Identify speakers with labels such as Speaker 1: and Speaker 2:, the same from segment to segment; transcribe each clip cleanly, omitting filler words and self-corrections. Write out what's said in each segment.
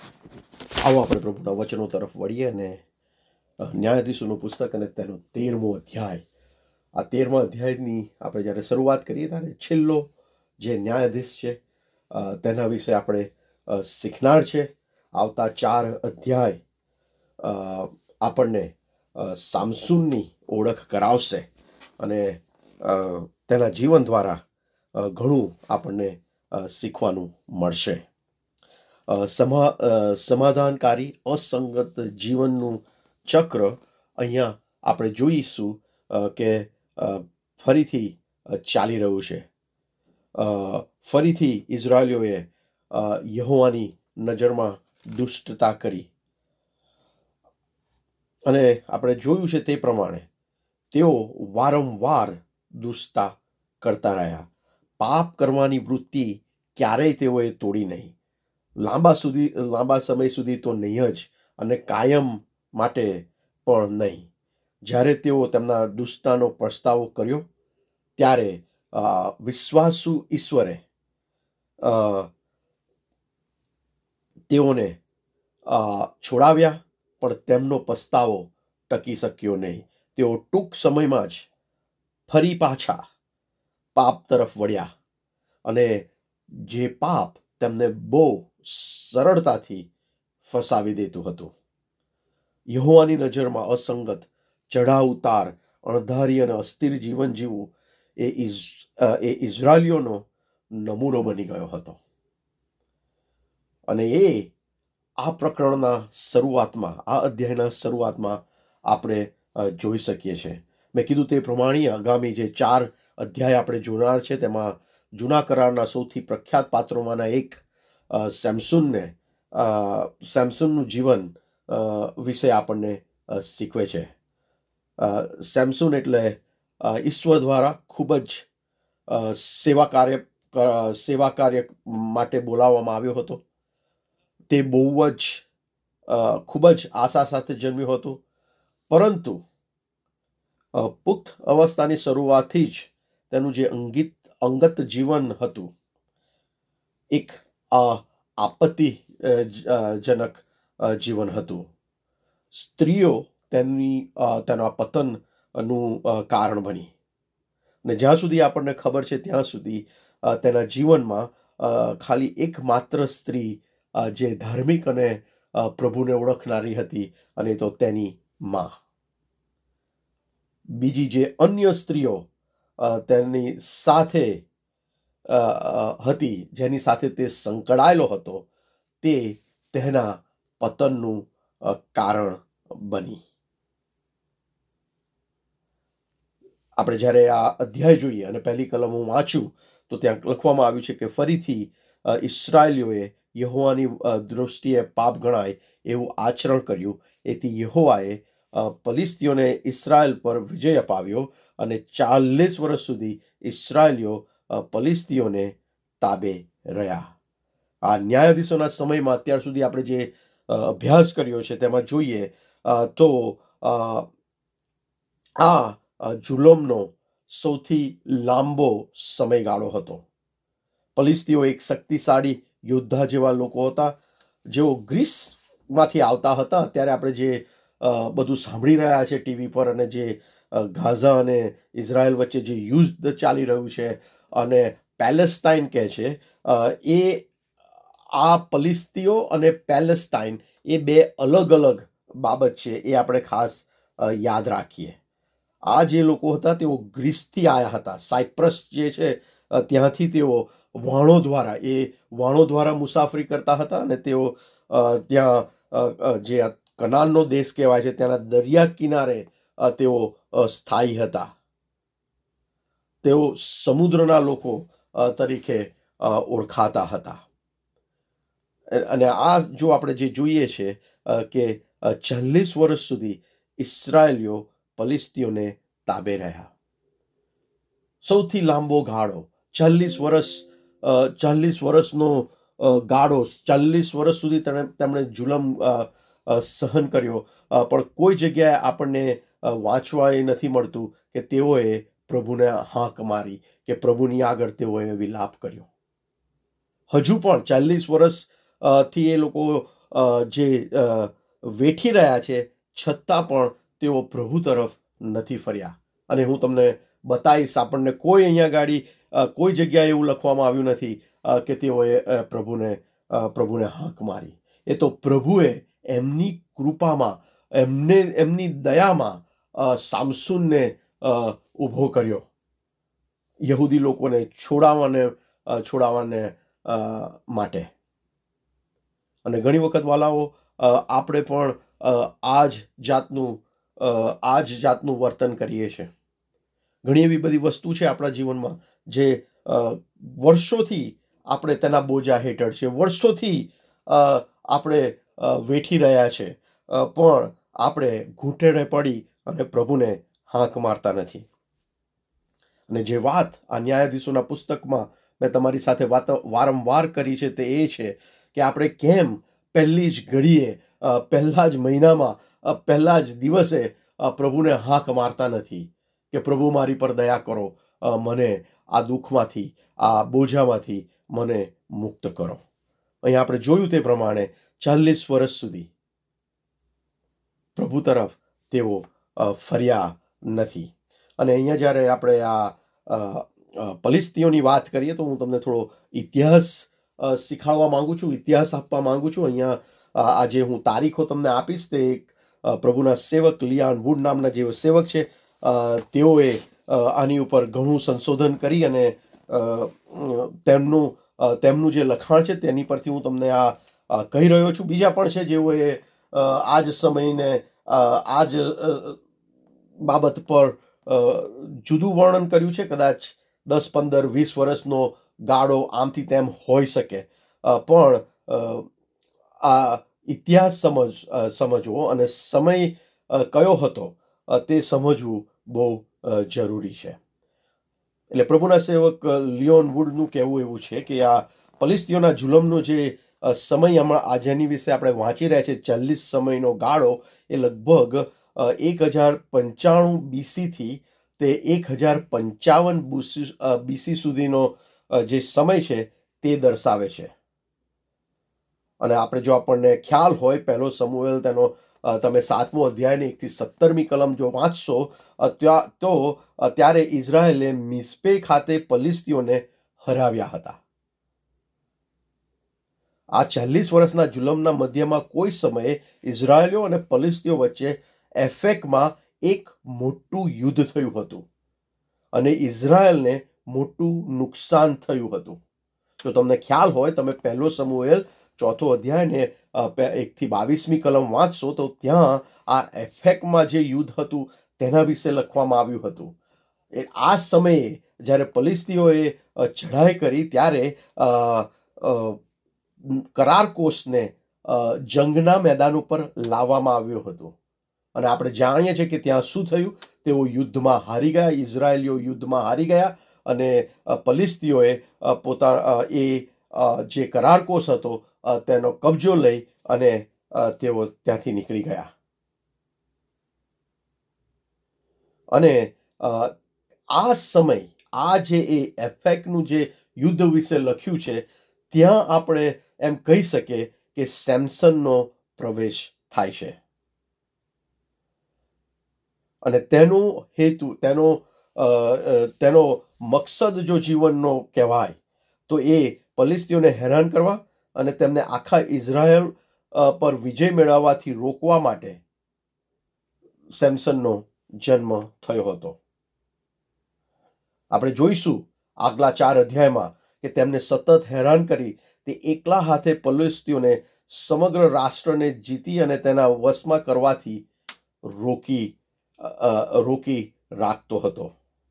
Speaker 1: આવો આપણે પ્રભુના વચનો તરફ વળીએ અને ન્યાયાધીશોનું પુસ્તક અને તેનો 13મો અધ્યાય. આ 13મા અધ્યાયની આપણે જ્યારે શરૂઆત કરીએ ત્યારે છેલ્લો જે ન્યાયાધીશ છે તેના વિશે આપણે શીખનાર છે. આવતા 4 અધ્યાય આપણને સામસૂનની ઓળખ કરાવશે અને તેના જીવન દ્વારા ઘણું આપણને શીખવાનું મળશે. સમાધાનકારી અસંગત જીવનનું ચક્ર અહીંયા આપણે જોઈશું કે ફરીથી ચાલી રહ્યું છે. ફરીથી ઇઝરાયલીઓએ યહોવાની નજરમાં દુષ્ટતા કરી અને આપણે જોયું છે તે પ્રમાણે તેઓ વારંવાર દુષ્ટતા કરતા રહ્યા. પાપ કરવાની વૃત્તિ ક્યારેય તેઓએ તોડી નહીં. લાંબા સમય સુધી તો નહીં જ અને કાયમ માટે પણ નહીં. જ્યારે તેઓ તેમના દુષ્ટતાનો પસ્તાવો કર્યો ત્યારે વિશ્વાસુ ઈશ્વરે તેઓને છોડાવ્યા, પણ તેમનો પસ્તાવો ટકી શક્યો નહીં. તેઓ ટૂંક સમયમાં જ ફરી પાછા પાપ તરફ વળ્યા અને જે પાપ તેમને બહુ સરળતાથી ફસાવી દેતું હતું. યહોવાની નજરમાં અસંગત, ચઢાવ ઉતાર, અણધારી અને અસ્થિર જીવન જીવવું એ ઇઝરાયલીઓનો નમૂનો બની ગયો હતો. અને એ આ પ્રકરણના શરૂઆતમાં, આ અધ્યાયના શરૂઆતમાં આપણે જોઈ શકીએ છીએ. મેં કીધું તે પ્રમાણે આગામી જે 4 અધ્યાય આપણે જોનાર છે તેમાં જૂના કરારના સૌથી પ્રખ્યાત પાત્રોમાંના એક સેમસૂનનું જીવન વિશે આપણને શીખવે છે. સેમસૂન એટલે ઈશ્વર દ્વારા ખૂબ જ સેવા કાર્ય માટે બોલાવવામાં આવ્યો હતો. તે બહુ જ ખૂબ જ આશા સાથે જન્મ્યું હતું, પરંતુ પુખ્ત અવસ્થાની શરૂઆતથી જ તેનું જે અંગત જીવન હતું એક આપત્તિજનક જીવન હતું. સ્ત્રીઓ તેના પતનનું કારણ બની ને જ્યાં સુધી આપણને ખબર છે ત્યાં સુધી તેના જીવનમાં ખાલી એકમાત્ર સ્ત્રી જે ધાર્મિક અને પ્રભુને ઓળખનારી હતી અને તો તેની માં. બીજી જે અન્ય સ્ત્રીઓ તેની સાથે હતી, જેની સાથે તે સંકળાયેલો હતો, તે તેના પતનનું કારણ બની. આપણે જ્યારે આ અધ્યાય જોઈએ અને પહેલી કલમ હું વાંચું તો ત્યાં લખવામાં આવ્યું છે કે ફરીથી ઇસ્રાયેલીઓએ યહોવાની દૃષ્ટિએ પાપ ગણાય એવું આચરણ કર્યું. એથી યહોવાએ ફલિસ્તીઓને ઇસ્રાયેલ પર વિજય અપાવ્યો અને 40 વર્ષ સુધી ઇસ્રાયેલીઓ ફલિસ્તીઓને તાબે રહ્યા. આ ન્યાયાધીશોના સમયમાં અત્યાર સુધી આપણે જે અભ્યાસ કર્યો છે તેમાં જોઈએ તો આ જુલમનો સૌથી લાંબો સમયગાળો હતો. ફલિસ્તીઓ એક શક્તિશાળી યોદ્ધા જેવા લોકો હતા જેઓ ગ્રીસમાંથી આવતા હતા. અત્યારે આપણે જે બધું સાંભળી રહ્યા છે ટીવી પર અને જે ગાઝા અને ઇઝરાયલ વચ્ચે જે યુદ્ધ ચાલી રહ્યું છે અને પેલેસ્ટાઇન કહે છે, એ આ ફલિસ્તીઓ અને પેલેસ્ટાઇન એ બે અલગ અલગ બાબત છે. એ આપણે ખાસ યાદ રાખીએ. આ જે લોકો હતા તેઓ ગ્રીસથી આવ્યા હતા. સાયપ્રસ જે છે ત્યાંથી તેઓ વહાણો દ્વારા મુસાફરી કરતા હતા અને તેઓ ત્યાં જે કનાનનો દેશ કહેવાય છે ત્યાંના દરિયા કિનારે તેઓ સ્થાયી હતા. તેઓ સમુદ્રના લોકો તરીકે ઓળખાતા હતા. અને આ જો આપણે જે જોઈએ છે કે 40 વર્ષ સુધી ઇસ્રાયેલીઓ ફલિસ્તીઓને તાબે રહ્યા. સૌથી લાંબો ગાળો 40 વર્ષનો ગાળો. 40 વર્ષ સુધી તેમણે જુલમ સહન કર્યો, પણ કોઈ જગ્યાએ આપણને વાંચવા એ નથી મળતું કે તેઓએ પ્રભુને હાંક મારી કે પ્રભુની આગળ તેઓએ વિલાપ કર્યો. હજુ પણ 40 વર્ષથી એ લોકો જે વેઠી રહ્યા છે, છતાં પણ તેઓ પ્રભુ તરફ નથી ફર્યા. અને હું તમને બતાવીશ, આપણને કોઈ અહીંયા ગાડી કોઈ જગ્યાએ એવું લખવામાં આવ્યું નથી કે તેઓએ પ્રભુને હાંક મારી. એ તો પ્રભુએ એમની કૃપામાં, એમની દયામાં સામસૂનને ઊભો કર્યો, યહૂદી લોકોને છોડાવવાને માટે. અને ઘણી વખત વાલાઓ, આપણે પણ આ જ જાતનું વર્તન કરીએ છીએ. ઘણી એવી બધી વસ્તુ છે આપણા જીવનમાં જે વર્ષોથી આપણે તેના બોજા હેઠળ છે, વર્ષોથી આપણે વેઠી રહ્યા છે, પણ આપણે ઘૂંટણે પડી અને પ્રભુને હાંક મારતા નથી. અને જે વાત આ ન્યાયાધીશોના પુસ્તકમાં મેં તમારી સાથે વારંવાર કરી છે, તે એ છે કે આપણે કેમ પહેલી જ ઘડીએ, પહેલા જ મહિનામાં, પહેલા જ દિવસે પ્રભુને હાંક મારતા નથી કે પ્રભુ મારી પર દયા કરો, મને આ દુઃખમાંથી, આ બોજામાંથી મને મુક્ત કરો. અહીં આપણે જોયું તે પ્રમાણે 40 વર્ષ સુધી પ્રભુ તરફ તેઓ ફર્યા નથી. અને અહીંયા જ્યારે આપણે આ પલિસ્તીઓની વાત કરીએ તો હું તમને થોડો ઇતિહાસ શીખવાડવા માંગુ છું, ઇતિહાસ આપવા માંગુ છું. અહીંયા આજે હું તારીખો તમને આપીશ. તે એક પ્રભુના સેવક લિયાન વુડ નામના જે સેવક છે, તેઓએ આની ઉપર ઘણું સંશોધન કરી અને તેમનું જે લખાણ છે તેની પરથી હું તમને આ કહી રહ્યો છું. બીજા પણ છે જેઓએ આ જ સમયને, આ જ બાબત પર જુદું વર્ણન કર્યું છે. કદાચ 10, 15, 20 વર્ષનો ગાળો આમથી તેમ હોઈ શકે, પણ આ ઇતિહાસ સમજવો અને સમય કયો હતો તે સમજવું બહુ જરૂરી છે. એટલે પ્રભુના સેવક લિયોન વુડનું કહેવું એવું છે કે આ પલિસ્તીઓના જુલમનો જે સમય હમણાં જેની વિશે આપણે વાંચી રહ્યા છીએ, 40 સમયનો ગાળો, એ લગભગ 1095 બીસીથી તે 1055 બીસી સુધીનો જે સમય છે તે દર્શાવે છે. અને જો આપણને ખ્યાલ હોય, પહેલો સમુએલ તેનો તમે 7મો અધ્યાયની 1 થી 17મી કલમ જો વાંચશો, તો ત્યારે ઇઝરાયેલે મિસ્પે ખાતે પલિસ્તીઓને હરાવ્યા હતા. આ 40 વર્ષના જુલમના મધ્યમાં કોઈ સમયે ઇઝરાયેલીઓ અને પલિસ્તીઓ વચ્ચે એફેકમાં એક મોટું યુદ્ધ થયું હતું અને ઇઝરાયેલને મોટું નુકસાન થયું હતું. જો તમને ખ્યાલ હોય, તમે પહેલો સમુએલ 4થો અધ્યાયને 1 થી 22મી કલમ વાંચશો, તો ત્યાં આ એફેકમાં જે યુદ્ધ હતું તેના વિશે લખવામાં આવ્યું હતું. આ સમયે જ્યારે પલિસ્તીઓએ ચઢાઈ કરી, ત્યારે કરાર કોષને જંગના મેદાન ઉપર લાવવામાં આવ્યો હતો. અને આપણે જાણીએ છીએ કે ત્યાં શું થયું. તેઓ યુદ્ધમાં હારી ગયા, ઇઝરાયેલીઓ યુદ્ધમાં હારી ગયા અને પલિસ્તીઓએ જે કરાર કોષ હતો તેનો કબજો લઈ અને તેઓ ત્યાંથી નીકળી ગયા. અને આ સમય, આ જે એફેકનું જે યુદ્ધ વિશે લખ્યું છે, ત્યાં આપણે એમ કહી શકીએ કે સેમસનનો પ્રવેશ થાય છે. અને તેનો હેતુ, તેનો મકસદ જો જીવનનો કહેવાય તો એ પલિસ્તીઓને હેરાન કરવા અને તેમને આખા ઇઝરાયલ પર વિજય મેળવવાથી રોકવા માટે સેમસનનો જન્મ થયો હતો. આપણે જોઈશું આગલા 4 અધ્યાયમાં કે તેમને સતત હેરાન કરી તે એકલા હાથે પલિસ્તીઓને સમગ્ર રાષ્ટ્રને જીતી અને તેના વશમાં કરવાથી રોકી રાખતો હતો.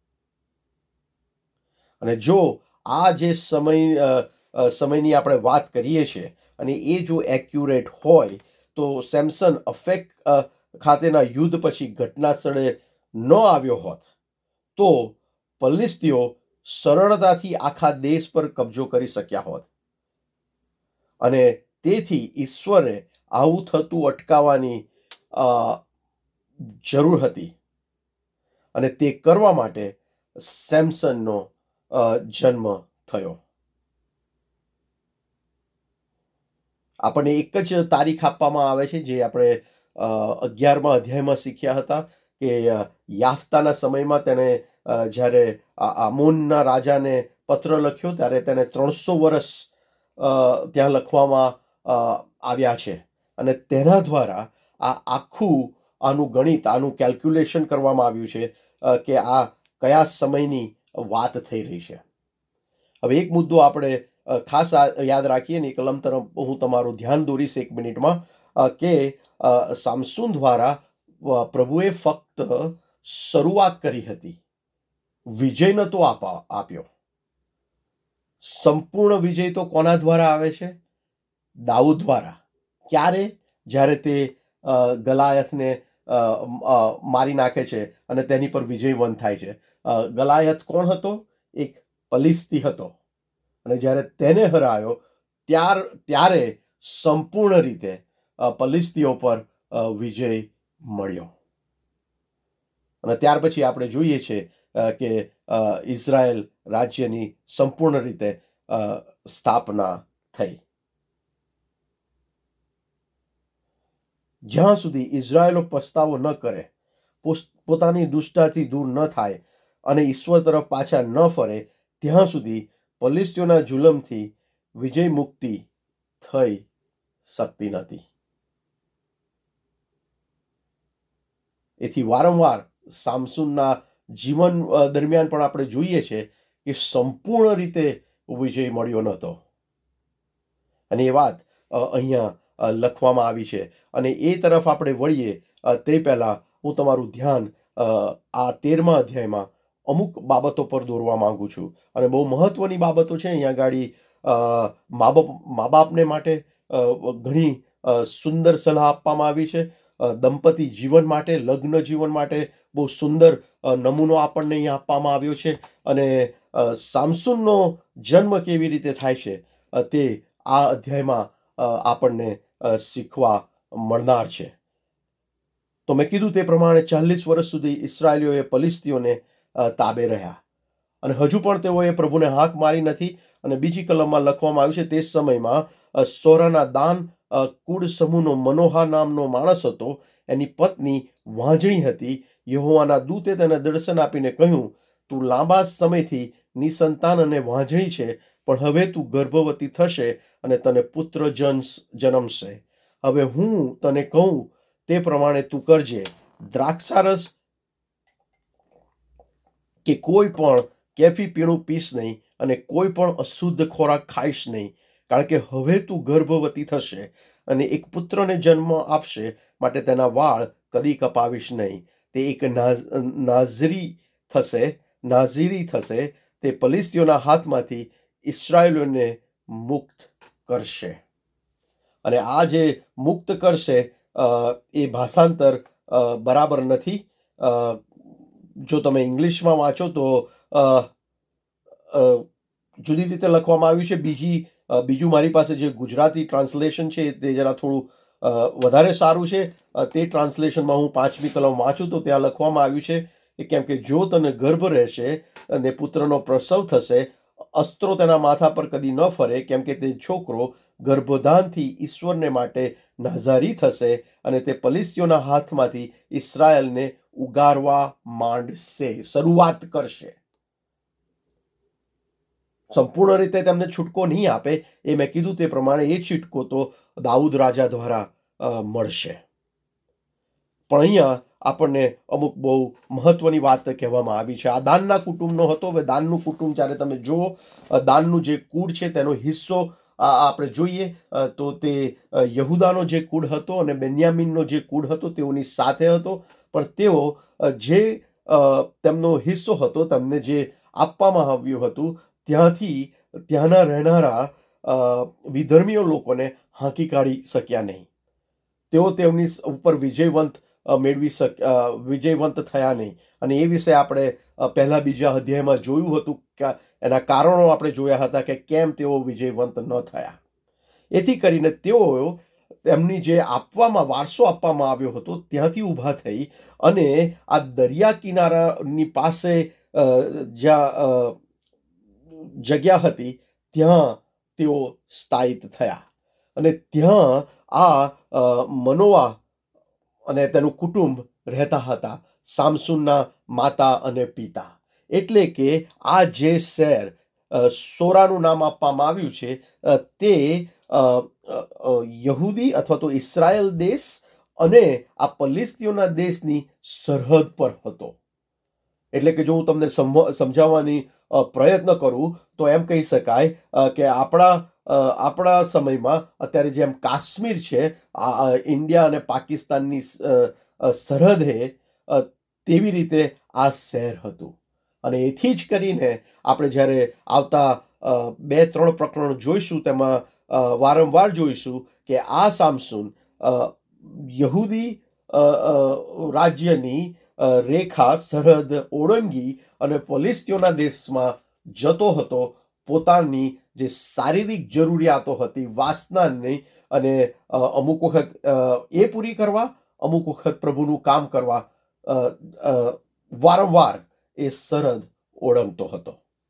Speaker 1: અને જો આ જે સમયની આપણે વાત કરીએ છીએ અને એ જો એક્યુરેટ હોય, તો સેમસન અફેક ખાતેના યુદ્ધ પછી ઘટના સ્થળે ન આવ્યો હોત તો પલિસ્તીઓ સરળતાથી આખા દેશ પર કબજો કરી શક્યા હોત. અને તેથી ઈશ્વરે આવું થતું અટકાવવાની જરૂર હતી અને તે કરવા માટે સેમસનનો જન્મ થયો. આપણને એક જ તારીખ આપવામાં આવે છે, જે આપણે 11મા અધ્યાયમાં શીખ્યા હતા કે યાફતાના સમયમાં તેણે જ્યારે આમોનના રાજાને પત્ર લખ્યો ત્યારે તેને 300 વર્ષ ત્યાં લખવામાં આવ્યા છે, અને તેના દ્વારા આનું ગણિત, આનું કેલ્ક્યુલેશન કરવામાં આવ્યું છે કે આ કયા સમયની વાત થઈ રહી છે. હવે એક મુદ્દો આપણે ખાસ યાદ રાખીએ ને, કલમ તરફ હું તમારું ધ્યાન દોરીશ 1 મિનિટમાં, કે સામસૂન દ્વારા પ્રભુએ ફક્ત શરૂઆત કરી હતી, વિજય નહોતો આપ્યો. સંપૂર્ણ વિજય તો કોના દ્વારા આવે છે? દાઉદ દ્વારા. ક્યારે? જ્યારે તે ગલાયથને મારી નાખે છે અને તેની પર વિજયવંત થાય છે. ગલાયથ કોણ હતો? એક પલિસ્તી હતો, અને જ્યારે તેને હરાયો ત્યારે સંપૂર્ણ રીતે પલિસ્તીઓ પર વિજય મળ્યો. અને ત્યાર પછી આપણે જોઈએ છે કે ઇઝરાયલ રાજ્યની સંપૂર્ણ રીતે સ્થાપના થઈ. જ્યાં સુધી ઇઝરાયલો પસ્તાવો ન કરે, પોતાની દુષ્ટતાથી દૂર ન થાય અને ઈશ્વર તરફ પાછા ન ફરે, ત્યાં સુધી પલિસ્તીઓના જુલમથી વિજય મુક્તિ થઈ શકતી નથી. એથી વારંવાર સામસૂનના જીવન દરમિયાન પણ આપણે જોઈએ છે કે સંપૂર્ણ રીતે વિજય મળ્યો નહોતો, અને એ વાત અહીંયા લખવામાં આવી છે. અને એ તરફ આપણે વળીએ તે પહેલાં હું તમારું ધ્યાન આ 13મા અધ્યાયમાં અમુક બાબતો પર દોરવા માંગુ છું, અને બહુ મહત્વની બાબતો છે. અહીંયા આગળ મા બાપને માટે ઘણી સુંદર સલાહ આપવામાં આવી છે. દંપતી જીવન માટે, લગ્ન જીવન માટે બહુ સુંદર નમૂનો આપણને અહીંયા આપવામાં આવ્યો છે. અને સામસૂનનો જન્મ કેવી રીતે થાય છે તે આ અધ્યાયમાં આપણને શીખવા મળનાર છે. તો મેં કીધું તે પ્રમાણે 40 વર્ષ સુધી ઇસ્રાયેલીઓએ પલિસ્તીઓને તાબે રહ્યા, અને હજુ પણ તેઓએ પ્રભુને હાક મારી નથી. અને બીજી કલમમાં લખવામાં આવ્યું છે, તે સમયમાં સોરાના દાન કુળ સમૂહનો મનોહા નામનો માણસ હતો. એની પત્ની વાંજણી હતી. યહોવાના દૂતે તેને દર્શન આપીને કહ્યું, તું લાંબા સમયથી નિસંતાન અને વાંજણી છે, પણ હવે તું ગર્ભવતી થશે અને તને પુત્ર જન્મશે. હવે હું તને કહું તે પ્રમાણે તું કરજે. દ્રાક્ષારસ કે કોઈ પણ કેફી પીણું પીશ નહીં, અને કોઈ પણ અશુદ્ધ ખોરાક ખાઈશ નહીં, કારણ કે હવે તું ગર્ભવતી થશે અને એક પુત્રને જન્મ આપશે, માટે તેના વાળ કદી કપાવીશ નહીં. તે એક નાઝીરી થશે. તે પલિસ્તીઓના હાથમાંથી ઇસ્રાયેલોને મુક્ત કરશે. અને આ જે મુક્ત કરશે એ ભાષાંતર બરાબર નથી. જો તમે ઇંગ્લિશમાં વાંચો તો જુદી રીતે લખવામાં આવ્યું છે. બીજું મારી પાસે જે ગુજરાતી ટ્રાન્સલેશન છે તે જરા થોડું વધારે સારું છે. તે ટ્રાન્સલેશનમાં હું 5મી કલમ વાંચું તો ત્યાં લખવામાં આવ્યું છે કે કેમ કે જો તને ગર્ભ રહેશે અને પુત્રનો પ્રસવ થશે, અસ્ત્રો તેના માથા પર કદી ન ફરે, કેમ કે તે છોકરો ગર્ભધાનથી ઈશ્વરને માટે નાઝારી થશે, અને તે પલિસ્તીઓના હાથમાંથી ઇસ્રાયેલને ઉગારવા માંડશે, શરૂઆત કરશે. સંપૂર્ણ રીતે તેમને છૂટકો નહીં આપે. એ મેં કીધું તે પ્રમાણે એ છૂટકો તો દાઉદ રાજા દ્વારા મળશે. પણ અહીંયા આપણને અમુક બહુ મહત્વની વાત કહેવામાં આવી છે. આ દાનના કુટુંબનો હતો. હવે દાનનું કુટુંબ જ્યારે તમે જુઓ, દાનનું જે કુળ છે તેનો હિસ્સો આપણે જોઈએ તો તે યહૂદાનો જે કુળ હતો અને બેન્યામીનનો જે કુળ હતો તેઓની સાથે હતો. પણ તેઓ જે તેમનો હિસ્સો હતો, તેમને જે આપવામાં આવ્યું હતું, ત્યાંથી ત્યાંના રહેનારા વિધર્મીઓ લોકોને હાંકી કાઢી શક્યા નહીં. તેઓ તેમની ઉપર વિજયવંત થયા નહીં. અને એ વિશે આપણે પહેલા બીજા અધ્યાયમાં જોયું હતું કે એના કારણો આપણે જોયા હતા કે કેમ તેઓ વિજયવંત ન થયા. એથી કરીને તેઓ એમની જે વારસો આપવામાં આવ્યો હતો ત્યાંથી ઊભા થઈ અને આ દરિયા કિનારાની પાસે જ્યાં જગ્યા હતી ત્યાં તેઓ સ્થાયિત થયા. અને ત્યાં આ મનોવા અને તેનું કુટુંબ રહેતા હતા, સામસુનના માતા અને પિતા. એટલે કે આ જે શહેર સોરાનું નામ આપવામાં આવ્યું છે, તે યહૂદી અથવા તો ઇસ્રાયેલ દેશ અને આ પલિસ્તીઓના દેશની સરહદ પર હતો. એટલે કે જો હું તમને સમજાવવાની પ્રયત્ન કરું તો એમ કહી શકાય કે આપણા સમયમાં અત્યારે જેમ કાશ્મીર છે, ઇન્ડિયા અને પાકિસ્તાનની સરહદે, તેવી રીતે આ શહેર હતું. અને એથી જ કરીને આપણે જ્યારે આવતા 2-3 પ્રકરણ જોઈશું, તેમાં વારંવાર જોઈશું કે આ સામસુન યહૂદી રાજ્યની રેખા સરહદ ઓળંગી અને ફલિસ્તીઓના દેશમાં જતો હતો, પોતાની જે શારીરિક જરૂરિયાતો હતી, વાસનાની, અને અમુક વખત એ પૂરી કરવા, અમુક વખત પ્રભુનું કામ કરવા વારંવાર એ સરહદ ઓળંગતો હતો.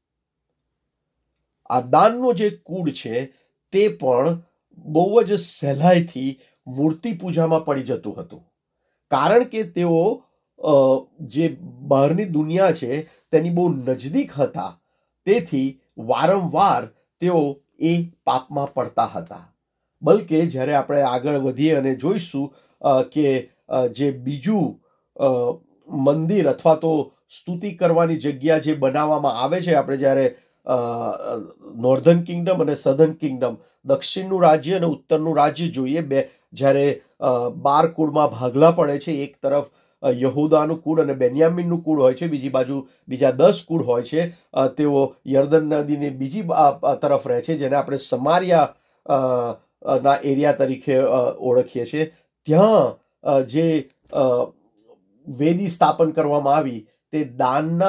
Speaker 1: આ દાનનો જે કૂડ છે તે પણ બહુ જ સહેલાઈથી મૂર્તિ પૂજામાં પડી જતું હતું, કારણ કે તેઓ જે બહારની દુનિયા છે તેની બહુ નજદીક હતા. તેથી વારંવાર તેઓ એ પાપમાં પડતા હતા. બલકે જ્યારે આપણે આગળ વધીએ અને જોઈશું કે જે બીજું મંદિર અથવા તો સ્તુતિ કરવાની જગ્યા જે બનાવવામાં આવે છે, આપણે જ્યારે નોર્ધન કિંગડમ અને સધર્ન કિંગડમ, દક્ષિણનું રાજ્ય અને ઉત્તરનું રાજ્ય જોઈએ, જ્યારે 12 કુળમાં ભાગલા પડે છે, એક તરફ યહૂદાનું કુળ અને બેન્યામીનનું કુળ હોય છે, બીજી બાજુ બીજા 10 કુળ હોય છે. તેઓ યર્દન નદીની બીજી તરફ રહે છે, જેને આપણે સમારિયા ના એરિયા તરીકે ઓળખીએ છીએ. ત્યાં જે વેદી સ્થાપન કરવામાં આવી તે દાનના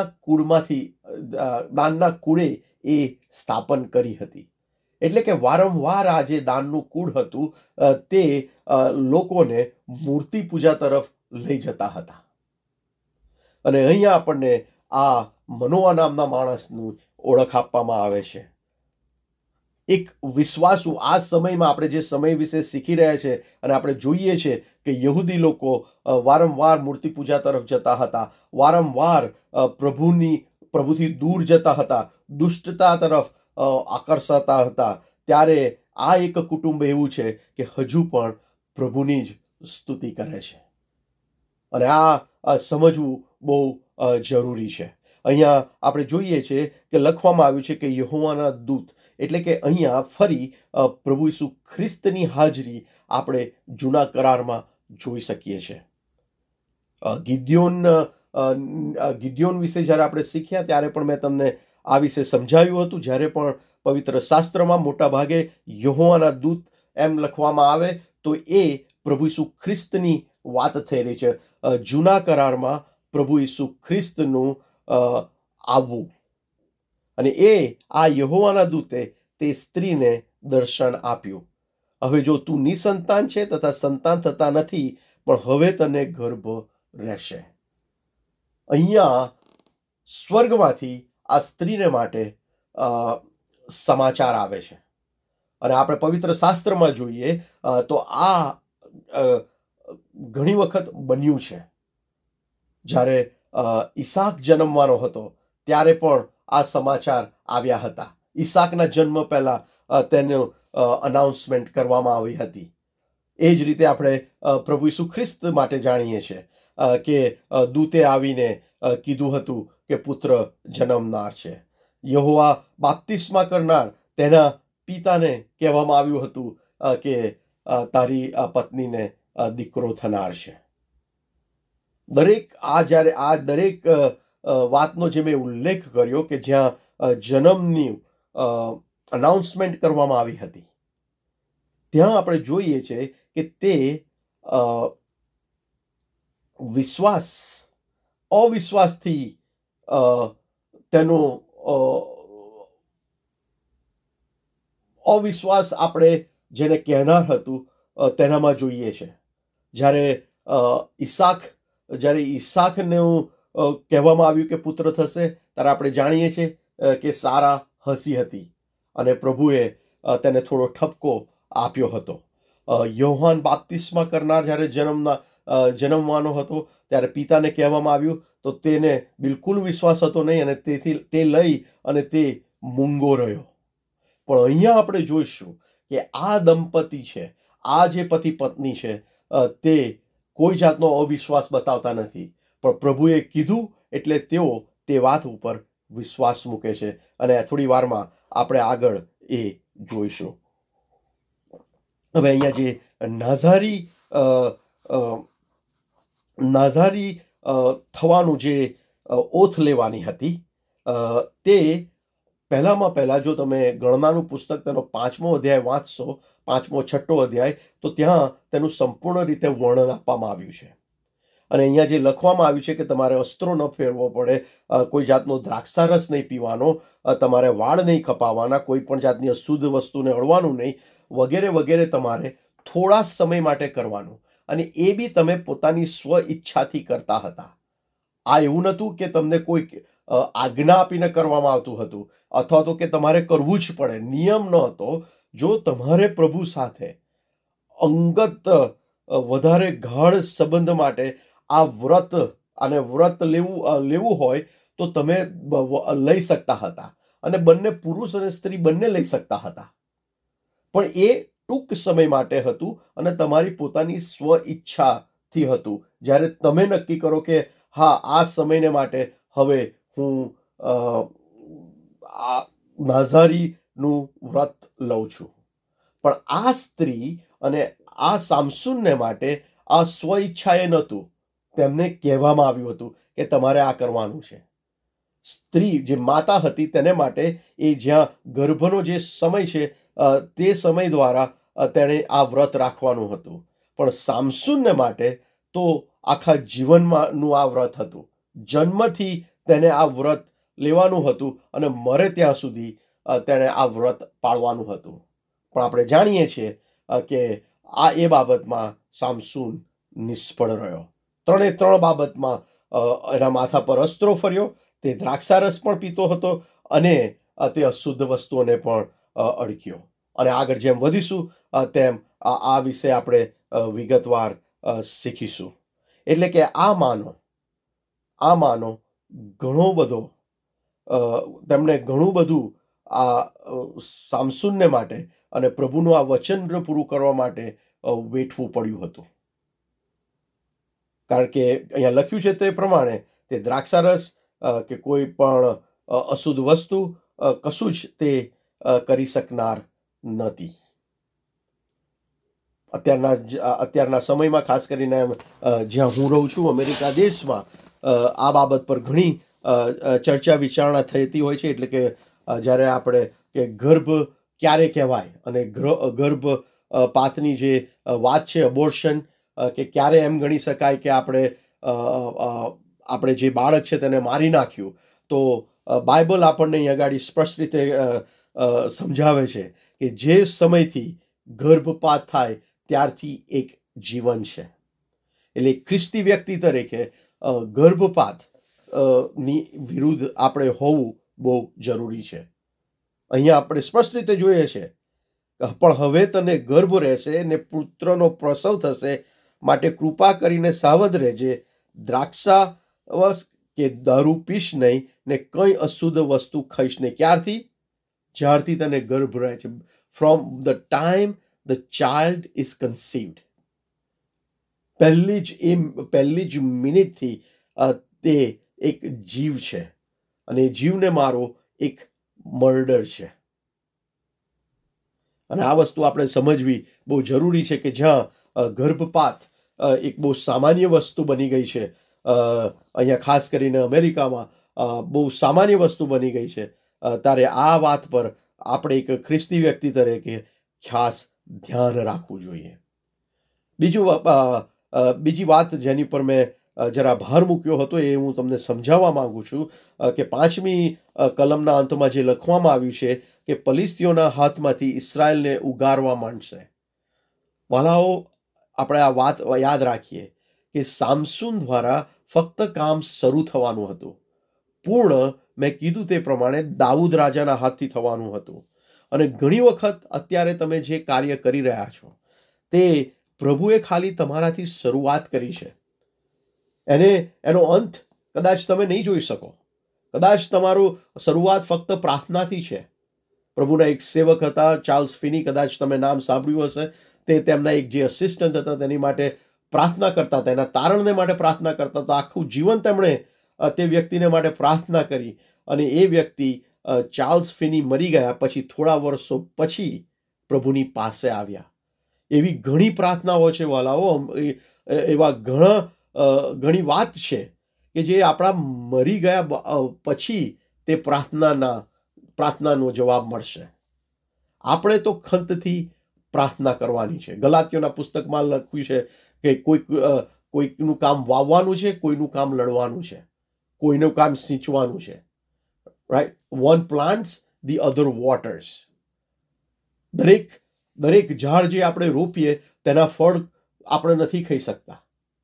Speaker 1: કુળે એ સ્થાપન કરી હતી. એટલે કે વારંવાર આ જે દાનનું કુળ હતું તે લોકોને મૂર્તિ પૂજા તરફ લઈ જતા હતા. અને અહીંયા આપણને આ મનોવા નામના માણસનું ઓળખ આપવામાં આવે છે. એક વિશ્વાસુ, આ સમયમાં આપણે જે સમય વિશે શીખી રહ્યા છે અને આપણે જોઈએ છે કે યહૂદી લોકો વારંવાર મૂર્તિ પૂજા તરફ જતા હતા, વારંવાર પ્રભુથી દૂર જતા હતા, દુષ્ટતા તરફ આકર્ષાતા હતા. ત્યારે આ એક કુટુંબ એવું છે કે હજુ પણ પ્રભુની જ સ્તુતિ કરે છે. અને આ સમજવું બહુ જરૂરી છે. અહીંયા આપણે જોઈએ છે કે લખવામાં આવ્યું છે કે યહોવાના દૂત, એટલે કે અહીંયા ફરી પ્રભુ ઈસુ ખ્રિસ્તની હાજરી આપણે જૂના કરારમાં જોઈ શકીએ છીએ. ગિદ્યોન વિશે જ્યારે આપણે શીખ્યા ત્યારે પણ મેં તમને આ વિશે સમજાવ્યું હતું. જ્યારે પણ પવિત્ર શાસ્ત્રમાં મોટા ભાગે યહોવાના દૂત એમ લખવામાં આવે તો એ પ્રભુ ઈસુ ખ્રિસ્તની વાત થઈ રહી છે. જૂના કરારમાં પ્રભુ ઈસુ ખ્રિસ્તનું આવવું, અને આ યહોવાના દૂતે તે સ્ત્રીને દર્શન આપ્યું. હવે જો તું નિસંતાન છે તથા સંતાન થતા નથી, પણ હવે તને ગર્ભ રહેશે. અહીંયા સ્વર્ગમાંથી આ સ્ત્રીને માટે સમાચાર આવે છે. અને આપણે પવિત્ર શાસ્ત્રમાં જોઈએ તો આ ઘણી વખત બન્યું છે. જ્યારે ઈસાક જન્મવાનો હતો ત્યારે પણ આ સમાચાર આવ્યા હતા. ઈસાકના જન્મ પહેલા તેનું અનાઉન્સમેન્ટ કરવામાં આવી હતી. એ જ રીતે આપણે પ્રભુ ઈસુ ખ્રિસ્ત માટે જાણીએ છીએ કે દૂતે આવીને કીધું હતું કે પુત્ર જન્મનાર છે. યહોવા બાપ્તિસ્મા કરનાર, તેના પિતાને કહેવામાં આવ્યું હતું કે તારી પત્નીને દીકરો થનાર છે. દરેક વાતનો જે મેં ઉલ્લેખ કર્યો કે જ્યાં જન્મની અનાઉન્સમેન્ટ કરવામાં આવી હતી, ત્યાં આપણે જોઈએ છે કે તે અવિશ્વાસથી તેનો અવિશ્વાસ આપણે જેને કહેનાર હતું તેનામાં જોઈએ છે. જ્યારે ઈસાકને કહેવામાં આવ્યું કે પુત્ર થશે, ત્યારે આપણે જાણીએ છીએ કે સારા હસી હતી અને પ્રભુએ તેને થોડો ઠપકો આપ્યો હતો. યોહાન બાપ્તિસ્મા કરનાર જ્યારે જન્મવાનો હતો ત્યારે પિતાને કહેવામાં આવ્યું, તો તેને બિલકુલ વિશ્વાસ હતો નહીં અને તેથી તે લઈ અને તે મૂંગો રહ્યો. પણ અહીંયા આપણે જોઈશું કે આ દંપતી છે, આ જે પતિ પત્ની છે, તે કોઈ જાતનો અવિશ્વાસ બતાવતા નથી, પણ પ્રભુએ કીધું એટલે તેઓ તે વાત ઉપર વિશ્વાસ મૂકે છે. અને થોડી વારમાં આપણે આગળ એ જોઈશું. હવે અહીંયા જે નાઝારી થવાનું જે ઓથ લેવાની હતી, તે પહેલાં જો તમે ગણનાનું પુસ્તક તેનો 5મો અધ્યાય વાંચશો, 5મો 6 અધ્યાય, તો ત્યાં તેનું સંપૂર્ણ રીતે વર્ણન આપવામાં આવ્યું છે. અને અહીંયા જે લખવામાં આવ્યું છે કે તમારે અસ્ત્રો ન ફેરવો પડે, કોઈ જાતનો દ્રાક્ષારસ નહીં પીવાનો, તમારે વાળ નહીં ખપાવવાના, કોઈ પણ જાતની અશુદ્ધ વસ્તુને અડવાનું નહીં, વગેરે વગેરે તમારે થોડા સમય માટે કરવાનું. અને એ બી તમે પોતાની સ્વ ઈચ્છાથી કરતા હતા. આ એવું નહોતું કે તમને કોઈ આજ્ઞા આપીને કરવામાં આવતું હતું અથવા તો કે તમારે કરવું જ પડે, નિયમ ન હતો. જો તમારે પ્રભુ સાથે અંગત વધારે ગાઢ સંબંધ માટે આ વ્રત લેવું હોય તો તમે લઈ શકતા હતા, અને બંને પુરુષ અને સ્ત્રી બંને લઈ શકતા હતા. પણ એ ટૂંક સમય માટે હતું અને તમારી પોતાની સ્વ ઈચ્છાથી હતું. જ્યારે તમે નક્કી કરો કે હા, આ સમયને માટે હવે હું આ નાઝારીનું વ્રત લઉં છું. પણ આ સ્ત્રી અને આ સામસૂનને માટે આ સ્વ ઈચ્છાએ નહોતું, તેમને કહેવામાં આવ્યું હતું કે તમારે આ કરવાનું છે. સ્ત્રી જે માતા હતી તેને માટે એ જ્યાં ગર્ભનો જે સમય છે તે સમય દ્વારા તેણે આ વ્રત રાખવાનું હતું. પણ સામસૂનને માટે તો આખા જીવનમાંનું આ વ્રત હતું. જન્મથી તેને આ વ્રત લેવાનું હતું અને મરે ત્યાં સુધી તેણે આ વ્રત પાળવાનું હતું. પણ આપણે જાણીએ છીએ કે એ બાબતમાં સામસૂન નિષ્ફળ રહ્યો. 3 બાબતમાં એના માથા પર અસ્ત્રો ફર્યો, તે દ્રાક્ષારસ પણ પીતો હતો અને તે અશુદ્ધ વસ્તુઓને પણ અડક્યો. અને આગળ જેમ વધીશું તેમ આ વિશે આપણે વિગતવાર શીખીશું. એટલે કે આ માનો ઘણો બધો તેમણે ઘણું બધું આ સામસૂનને માટે અને પ્રભુનું આ વચન પૂરું કરવા માટે વેઠવું પડ્યું હતું. કારણ કે અહીંયા લખ્યું છે તે પ્રમાણે તે દ્રાક્ષારસ કે કોઈ પણ અશુદ્ધ વસ્તુ કશું જ તે કરી શકનાર નથી. અત્યારના સમયમાં ખાસ કરીને જ્યાં હું રહું છું અમેરિકા દેશમાં આ બાબત પર ઘણી ચર્ચા વિચારણા થતી હોય છે. એટલે કે જ્યારે આપણે કે ગર્ભ ક્યારે કહેવાય અને ગર્ભપાતની જે વાત છે, અબોર્શન, કે ક્યારે એમ ગણી શકાય કે આપણે જે બાળક છે તેને મારી નાખ્યું, તો બાઇબલ આપણને અહીં આગળ સ્પષ્ટ રીતે સમજાવે છે કે જે સમયથી ગર્ભપાત થાય ત્યારથી એક જીવન છે. એટલે ખ્રિસ્તી વ્યક્તિ તરીકે ગર્ભપાત ની વિરુદ્ધ આપણે હોવું બહુ જરૂરી છે. અહીંયા આપણે સ્પષ્ટ રીતે જોઈએ છે, પણ હવે તને ગર્ભ રહેશે ને પુત્રનો પ્રસવ થશે, માટે કૃપા કરીને સાવધ રહેજે, દ્રાક્ષારસ કે દારૂ પીશ નહીં ને કંઈ અશુદ્ધ વસ્તુ ખાઈશ નહીં. ક્યારથી? જ્યારથી તને ગર્ભ રહે છે. From the time the child is conceived. પહેલી જ મિનિટથી તે એક જીવ છે અને જીવને મારો એક મર્ડર છે. અને આ વસ્તુ આપણે સમજવી બહુ જરૂરી છે કે જ્યાં ગર્ભપાત એક બહુ સામાન્ય વસ્તુ બની ગઈ છે, અહીંયા ખાસ કરીને અમેરિકામાં બહુ સામાન્ય વસ્તુ બની ગઈ છે, ત્યારે આ વાત પર આપણે એક ખ્રિસ્તી વ્યક્તિ તરીકે ખાસ ધ્યાન રાખવું જોઈએ. બીજી વાત જેની પર મેં જરા ભાર મૂક્યો હતો એ હું તમને સમજાવવા માંગુ છું કે 5મી કલમના અંતમાં જે લખવામાં આવ્યું છે કે ફલિસ્તીઓના હાથમાંથી ઇસ્રાયેલને ઉગારવા માંડશે. વાલાઓ, આપણે આ વાત યાદ રાખીએ કે સામસૂન દ્વારા ફક્ત કામ શરૂ થવાનું હતું. પૂર્ણ મેં કીધું તે પ્રમાણે દાઉદ રાજાના હાથથી થવાનું હતું. અને ઘણી વખત અત્યારે તમે જે કાર્ય કરી રહ્યા છો તે પ્રભુએ ખાલી તમારાથી શરૂઆત કરી છે. એનો અંત કદાચ તમે નહીં જોઈ શકો. કદાચ તમારું શરૂઆત ફક્ત પ્રાર્થનાથી છે. પ્રભુના એક સેવક હતા, ચાર્લ્સ ફિની, કદાચ તમે નામ સાંભળ્યું હશે. તે તેમના એક જે અસિસ્ટન્ટ હતા તેની માટે પ્રાર્થના કરતા હતા, એના તારણને માટે પ્રાર્થના કરતા હતા. આખું જીવન તેમણે તે વ્યક્તિને માટે પ્રાર્થના કરી, અને એ વ્યક્તિ ચાર્લ્સ ફિની મરી ગયા પછી થોડા વર્ષો પછી પ્રભુની પાસે આવ્યા. એવી ઘણી પ્રાર્થનાઓ છે વાલાઓ, એવા ઘણી વાત છે કે જે આપણા મરી ગયા પછી તે પ્રાર્થનાનો જવાબ મળશે. આપણે તો ખંતથી પ્રાર્થના કરવાની છે. ગલાતીઓના પુસ્તકમાં લખ્યું છે કે કોઈકનું કામ વાવવાનું છે, કોઈનું કામ લડવાનું છે, કોઈનું કામ સિંચવાનું છે. Right? One plants, the other waters. દરેક ઝાડ જે આપણે રોપીએ તેના ફળ આપણે નથી ખાઈ શકતા.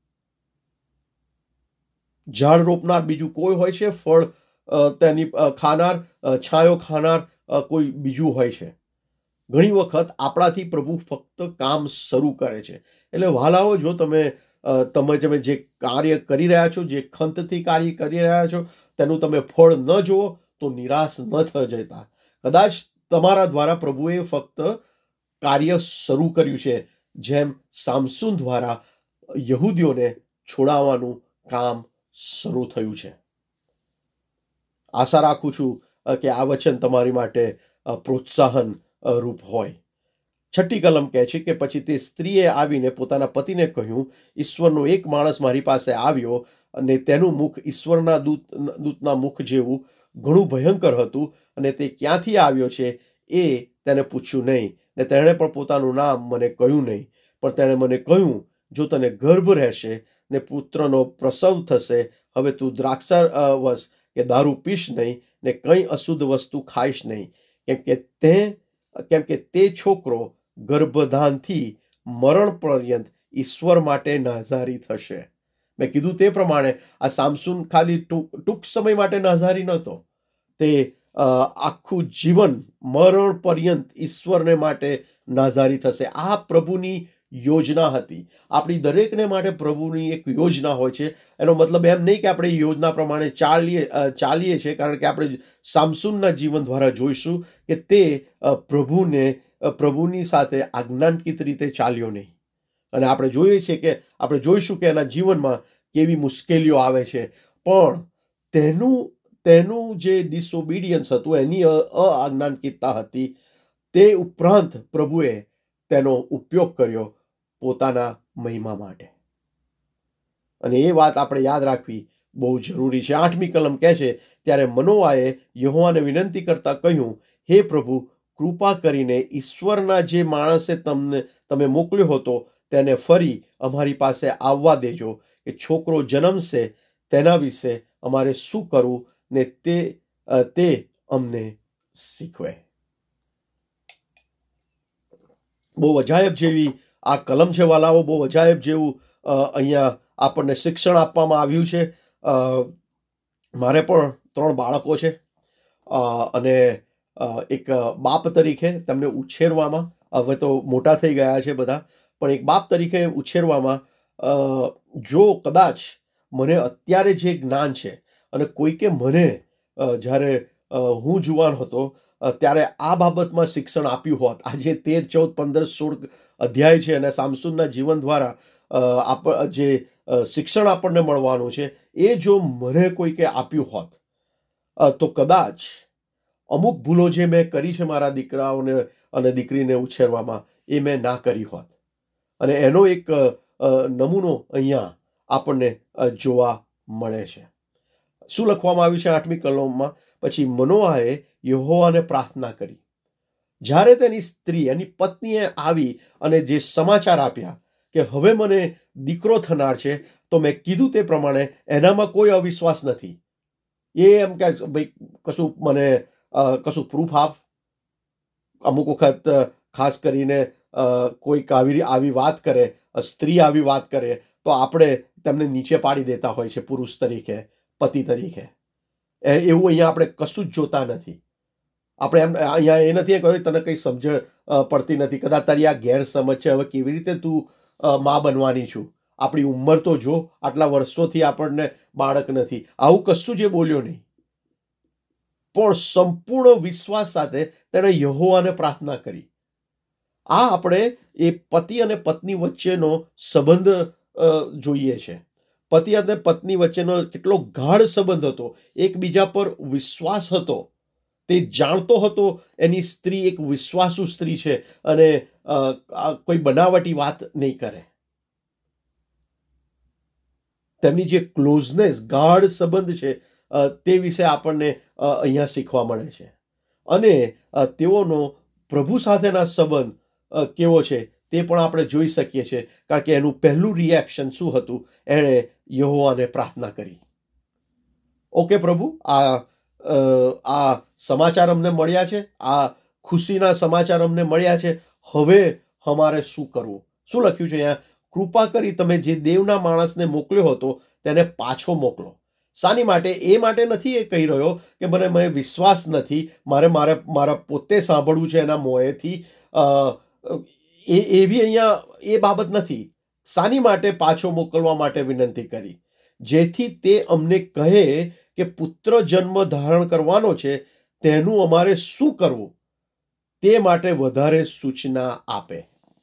Speaker 1: ઝાડ રોપનાર બીજું કોઈ હોય છે, ફળ તેની ખાનાર, છાંયો ખાનાર કોઈ બીજું હોય છે. ઘણી વખત આપણાથી પ્રભુ ફક્ત કામ શરૂ કરે છે. એટલે વહાલાઓ, જો તમે જે કાર્ય કરી રહ્યા છો, જે ખંતથી કાર્ય કરી રહ્યા છો, તેનું તમે ફળ ન જુઓ તો નિરાશ ન થઈ જતા. કદાચ તમારા દ્વારા પ્રભુએ ફક્ત કાર્ય શરૂ કર્યું છે, જેમ સામસૂન દ્વારા યહૂદીઓને છોડાવવાનું કામ શરૂ થયું છે. આશા રાખું છું કે આ વચન તમારી માટે પ્રોત્સાહન રૂપ હોય. 6ઠી કલમ કહે છે કે પછી તે સ્ત્રીએ આવીને પોતાના પતિને કહ્યું, ઈશ્વરનો એક માણસ મારી પાસે આવ્યો, અને તેનું મુખ ઈશ્વરના દૂતના મુખ જેવું ઘણું ભયંકર હતું, અને તે ક્યાંથી આવ્યો છે એ તેને પૂછ્યું નહીં, ને તેણે પણ પોતાનું નામ મને કહ્યું નહીં. પણ તેણે મને કહ્યું, જો તને ગર્ભ રહેશે ને પુત્રનો પ્રસવ થશે, હવે તું દ્રાક્ષારસ કે દારૂ પીશ નહીં, ને કંઈ અશુદ્ધ વસ્તુ ખાઈશ નહીં, કેમ કે તે છોકરો ગર્ભધાનથી મરણ પર્યંત ઈશ્વર માટે નાઝારી થશે. મેં કીધું તે પ્રમાણે આ સામસૂન ખાલી ટૂંક સમય માટે નાઝારી નહોતો. તે આખું જીવન મરણ પર્યંત ઈશ્વરને માટે નાઝારી થશે. આ પ્રભુની યોજના હતી. આપણી દરેકને માટે પ્રભુની એક યોજના હોય છે. એનો મતલબ એમ નહીં કે આપણે યોજના પ્રમાણે ચાલીએ છીએ, કારણ કે આપણે સામસૂનના જીવન દ્વારા જોઈશું કે તે પ્રભુની સાથે આજ્ઞાંકિત રીતે ચાલ્યો નહીં. અને આપણે જોઈશું કે એના જીવનમાં કેવી મુશ્કેલીઓ આવે છે, પણ તેનું જે ડિસઓબિડિયન્સ હતું, એની અજ્ઞાનકિતતા હતી, તે ઉપરાંત પ્રભુએ તેનો ઉપયોગ કર્યો પોતાના મહિમા માટે. અને એ વાત આપણે યાદ રાખવી બહુ જરૂરી છે. 8મી કલમ કહે છે, ત્યારે મનોઆએ યહોવાને વિનંતી કરતા કહ્યું, હે પ્રભુ, કૃપા કરીને ઈશ્વરના જે માણસે તમે મોકલ્યો હતો તેને ફરી અમારી પાસે આવવા દેજો, કે છોકરો જન્મશે તેના વિશે અમારે શું કરવું ને તે અમને શીખવે. બહુ અજાયબ જેવી આ કલમ છે વાલાઓ. બહુ અજાયબ જેવું અહીંયા આપણને શિક્ષણ આપવામાં આવ્યું છે. મારે પણ 3 બાળકો છે, અને એક બાપ તરીકે તેમને ઉછેરવામાં, હવે તો મોટા થઈ ગયા છે બધા, પણ એક બાપ તરીકે ઉછેરવામાં જો કદાચ મને અત્યારે જે જ્ઞાન છે, અને કોઈકે મને જ્યારે હું જુવાન હતો ત્યારે આ બાબતમાં શિક્ષણ આપ્યું હોત, આજે 13, 14, 15, 16 અધ્યાય છે, અને સામસૂનના જીવન દ્વારા જે શિક્ષણ આપણને મળવાનું છે, એ જો મને કોઈકે આપ્યું હોત તો કદાચ અમુક ભૂલો જે મેં કરી છે મારા દીકરાઓને અને દીકરીને ઉછેરવામાં, એ મેં ના કરી હોત. અને એનો એક નમૂનો અહીંયા આપણને જોવા મળે છે. શું લખવામાં આવ્યું છે 8મી કલમમાં? પછી મનોઆએ યહોવાને પ્રાર્થના કરી. જ્યારે તેની સ્ત્રી, એની પત્નીએ આવી અને જે સમાચાર આપ્યા કે હવે મને દીકરો થનાર છે, તો મેં કીધું તે પ્રમાણે એનામાં કોઈ અવિશ્વાસ નથી. એ એમ કે ભાઈ કશું પ્રૂફ આપ. અમુક વખત ખાસ કરીને કોઈક આવી વાત કરે, સ્ત્રી આવી વાત કરે, તો આપણે તેમને નીચે પાડી દેતા હોય છે પુરુષ તરીકે, પતિ તરીકે. એવું અહીંયા આપણે કશું જ જોતા નથી. આપણે એમ અહીંયા એ નથી કહ્યું તને કંઈ સમજણ પડતી નથી, કદાચ તારી આ ગેરસમજ છે, હવે કેવી રીતે તું માં બનવાની છું, આપણી ઉંમર તો જો, આટલા વર્ષોથી આપણને બાળક નથી, આવું કશું જે બોલ્યો નહીં. પણ સંપૂર્ણ વિશ્વાસ સાથે તેણે યહોવાને પ્રાર્થના કરી. આ આપણે એ પતિ અને પત્ની વચ્ચેનો સંબંધ જોઈએ છે. પતિ અને પત્ની વચ્ચેનો કેટલો ગાઢ સંબંધ હતો, એકબીજા પર વિશ્વાસ હતો. તે જાણતો હતો એની સ્ત્રી એક વિશ્વાસુ સ્ત્રી છે અને કોઈ બનાવટી વાત નહીં કરે. તેમની જે ક્લોઝનેસ, ગાઢ સંબંધ છે, તે વિશે આપણને અહીંયા શીખવા મળે છે. અને તેઓનો પ્રભુ સાથેના સંબંધ કેવો છે તે પણ આપણે જોઈ શકીએ છીએ, કારણ કે એનું પહેલું રિએક્શન શું હતું? એણે યહોવાને પ્રાર્થના કરી. ઓકે પ્રભુ, આ સમાચાર અમને મળ્યા છે, આ ખુશીના સમાચાર અમને મળ્યા છે, હવે અમારે શું કરવું? શું લખ્યું છે અહીંયા? કૃપા કરી તમે જે દેવના માણસને મોકલ્યો હતો તેને પાછો મોકલો. શાની માટે? એ માટે નથી એ કહી રહ્યો કે મને વિશ્વાસ નથી, મારા પોતે સાંભળવું છે એના મોંએથી, એવી અહીંયા એ બાબત નથી. શાની માટે પાછો મોકલવા માટે વિનંતી કરી? જેથી તે અમને કહે કે પુત્ર જન્મ ધારણ કરવાનો છે, તેનું અમારે શું કરવું તે માટે વધારે સૂચના આપે.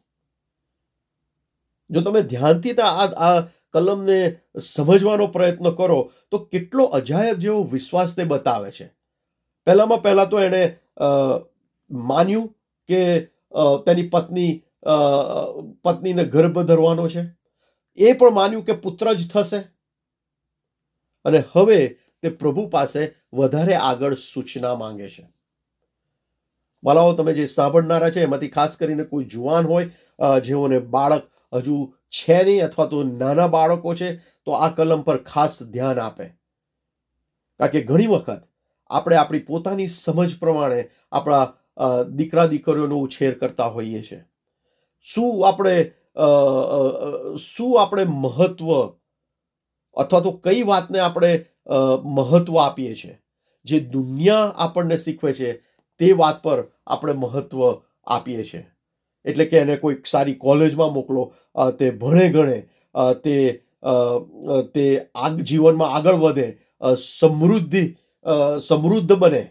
Speaker 1: જો તમે ધ્યાનથી આ કલમને સમજવાનો પ્રયત્ન કરો તો કેટલો અજાયબ જેવો વિશ્વાસ તે બતાવે છે. પહેલા તો એણે માન્યું કે તેની પત્નીને ગર્ભ ધરવાનો છે, એ પણ માન્યું કે પુત્ર જ થશે. અને હવે તે પ્રભુ પાસે વધારે આગળ સૂચના માંગે છે. વાલાઓ, તમે જે સાંભળનારા છે એમાંથી ખાસ કરીને કોઈ જુવાન હોય જેઓને બાળક હજુ છે નહીં, અથવા તો નાના બાળકો છે, તો આ કલમ પર ખાસ ધ્યાન આપે. કારણ કે ઘણી વખત આપણે આપણી પોતાની સમજ પ્રમાણે આપણા દીકરા દીકરીઓનો ઉછેર કરતા હોઈએ છીએ. શું આપણે મહત્વ, અથવા તો કઈ વાતને આપણે મહત્વ આપીએ છીએ? જે દુનિયા આપણને શીખવે છે તે વાત પર આપણે મહત્વ આપીએ છીએ. એટલે કે એને કોઈ સારી કોલેજમાં મોકલો, તે ભણે ગણે, તે જીવનમાં આગળ વધે, સમૃદ્ધ બને,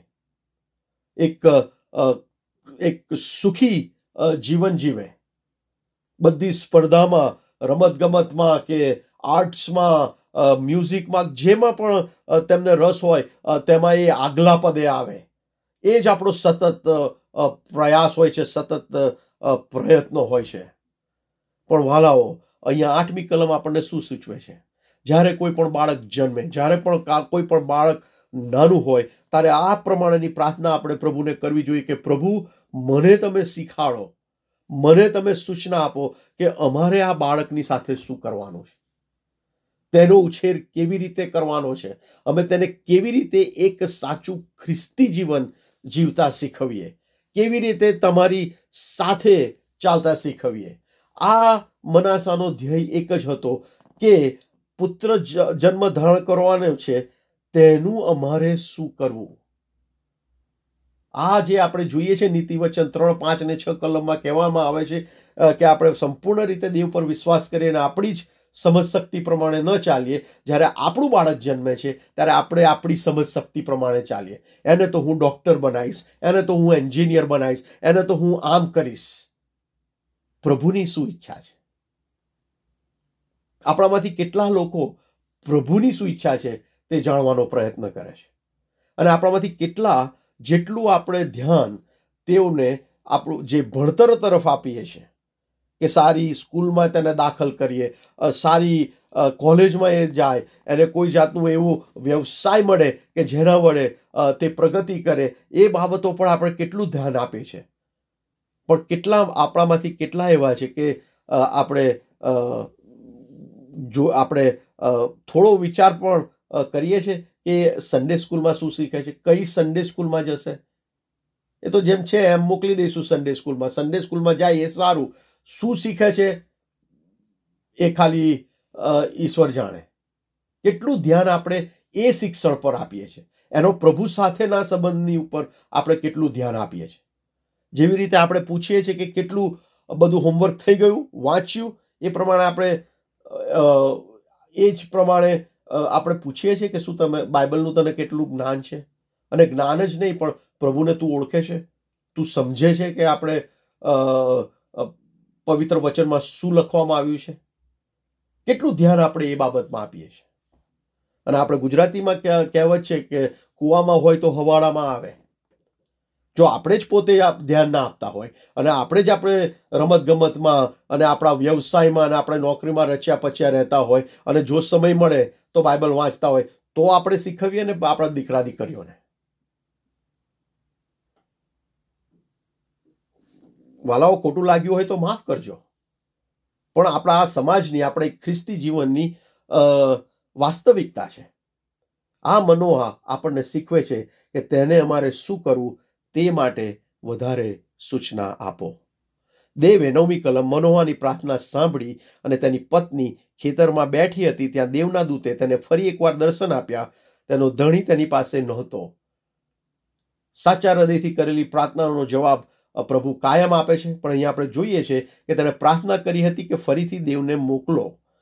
Speaker 1: એક સુખી જીવન જીવે. બધી સ્પર્ધામાં, રમતગમતમાં કે આર્ટ્સમાં, મ્યુઝિકમાં, જેમાં પણ તેમને રસ હોય તેમાં એ આગલા પદે આવે. એ જ આપણો સતત પ્રયાસ હોય છે, સતત પ્રયત્નો હોય છે. પણ વાલાઓ, અહીંયા 8મી કલમ આપણને શું સૂચવે છે? જ્યારે કોઈ પણ બાળક જન્મે, જ્યારે પણ કોઈ પણ બાળક નાનું હોય, ત્યારે આ પ્રમાણેની પ્રાર્થના આપણે પ્રભુને કરવી જોઈએ કે પ્રભુ, મને તમે શીખાડો, મને તમે સૂચના આપો કે અમારે આ બાળકની સાથે શું કરવાનું છે, તેનો ઉછેર કેવી રીતે કરવાનો છે, અમે તેને કેવી રીતે એક સાચું ખ્રિસ્તી જીવન જીવતા શીખવીએ, કેવી રીતે તમારી સાથે ચાલતા શીખવીએ. આ મનાસાનો ધ્યેય એક જ હતો કે પુત્ર જન્મ ધારણ કરવાનો છે, તેનું અમારે શું કરવું? આ જે આપણે જોઈએ છે નીતિવચન 3, 5 અને 6 કલમમાં કહેવામાં આવે છે કે આપણે સંપૂર્ણ રીતે દેવ પર વિશ્વાસ કરીએ અને આપણી જ સમજ શક્તિ પ્રમાણે ન ચાલીએ. જ્યારે આપણું બાળક જન્મે છે ત્યારે આપણે આપણી સમજ શક્તિ પ્રમાણે ચાલીએ. એને તો હું ડોક્ટર બનાવીશ, એને તો હું એન્જિનિયર બનાવીશ, એને તો હું આમ કરીશ. પ્રભુની શું ઈચ્છા છે? આપણામાંથી કેટલા લોકો પ્રભુની શું ઈચ્છા છે તે જાણવાનો પ્રયત્ન કરે છે? અને આપણામાંથી કેટલા, જેટલું આપણે ધ્યાન તેઓને આપણું જે ભણતર તરફ આપીએ છીએ કે સારી સ્કૂલમાં તેને દાખલ કરીએ, સારી કોલેજમાં એ જાય, એને કોઈ જાતનું એવું વ્યવસાય મળે કે જેના વડે તે પ્રગતિ કરે, એ બાબતો પર આપણે કેટલું ધ્યાન આપીએ છીએ? પણ આપણામાંથી કેટલા એવા છે કે આપણે થોડો વિચાર પણ કરીએ છીએ કે સન્ડે સ્કૂલમાં શું શીખે છે, કઈ સન્ડે સ્કૂલમાં જશે? એ તો જેમ છે એમ મોકલી દઈશું સન્ડે સ્કૂલમાં. સન્ડે સ્કૂલમાં જાય એ સારું, શું શીખે છે એ ખાલી ઈશ્વર જાણે. કેટલું ધ્યાન આપણે એ શિક્ષણ પર આપીએ છીએ, એનો પ્રભુ સાથેના સંબંધની ઉપર આપણે કેટલું ધ્યાન આપીએ છીએ. જેવી રીતે આપણે પૂછીએ છીએ કે કેટલું બધું હોમવર્ક થઈ ગયું, વાંચ્યું, એ પ્રમાણે આપણે એ જ પ્રમાણે આપણે પૂછીએ છીએ કે શું તમે બાઇબલનું તને કેટલું જ્ઞાન છે. અને જ્ઞાન જ નહીં, પણ પ્રભુને તું ઓળખે છે, તું સમજે છે કે આપણે પવિત્ર વચનમાં શું લખવામાં આવ્યું છે. કેટલું ધ્યાન આપણે એ બાબતમાં આપીએ છીએ. અને આપણે ગુજરાતીમાં કહેવત છે કે કૂવામાં હોય તો હવાડામાં આવે. જો આપણે જ પોતે ધ્યાન ના આપતા હોય અને આપણે રમત ગમતમાં અને આપણા વ્યવસાયમાં અને આપણે નોકરીમાં રચ્યા પચ્યા રહેતા હોય અને જો સમય મળે તો બાઇબલ વાંચતા હોય, તો આપણે શીખવીએ ને આપણા દીકરા દીકરીઓને. વાલાઓ, ખોટું લાગ્યું હોય તો માફ કરજો, પણ આપણા આ સમાજની, આપણે ખ્રિસ્તી જીવનની વાસ્તવિકતા છે. આ મનોહા આપણને શીખવે છે કે તેને અમારે શું કરવું તે માટે વધારે સૂચના આપો. દેવે 9મી કલમ મનોહાની પ્રાર્થના સાંભળી અને તેની પત્ની ખેતરમાં બેઠી હતી ત્યાં દેવના દૂતે તેને ફરી એકવાર દર્શન આપ્યા. તેનો ધણી તેની પાસે નહોતો. સાચા હૃદયથી કરેલી પ્રાર્થનાનો જવાબ પ્રભુ કાયમ આપે છે, પણ અહીંયા આપણે જોઈએ છે કે તેણે પ્રાર્થના કરી હતી કે ફરીથી દેવને મોકલો,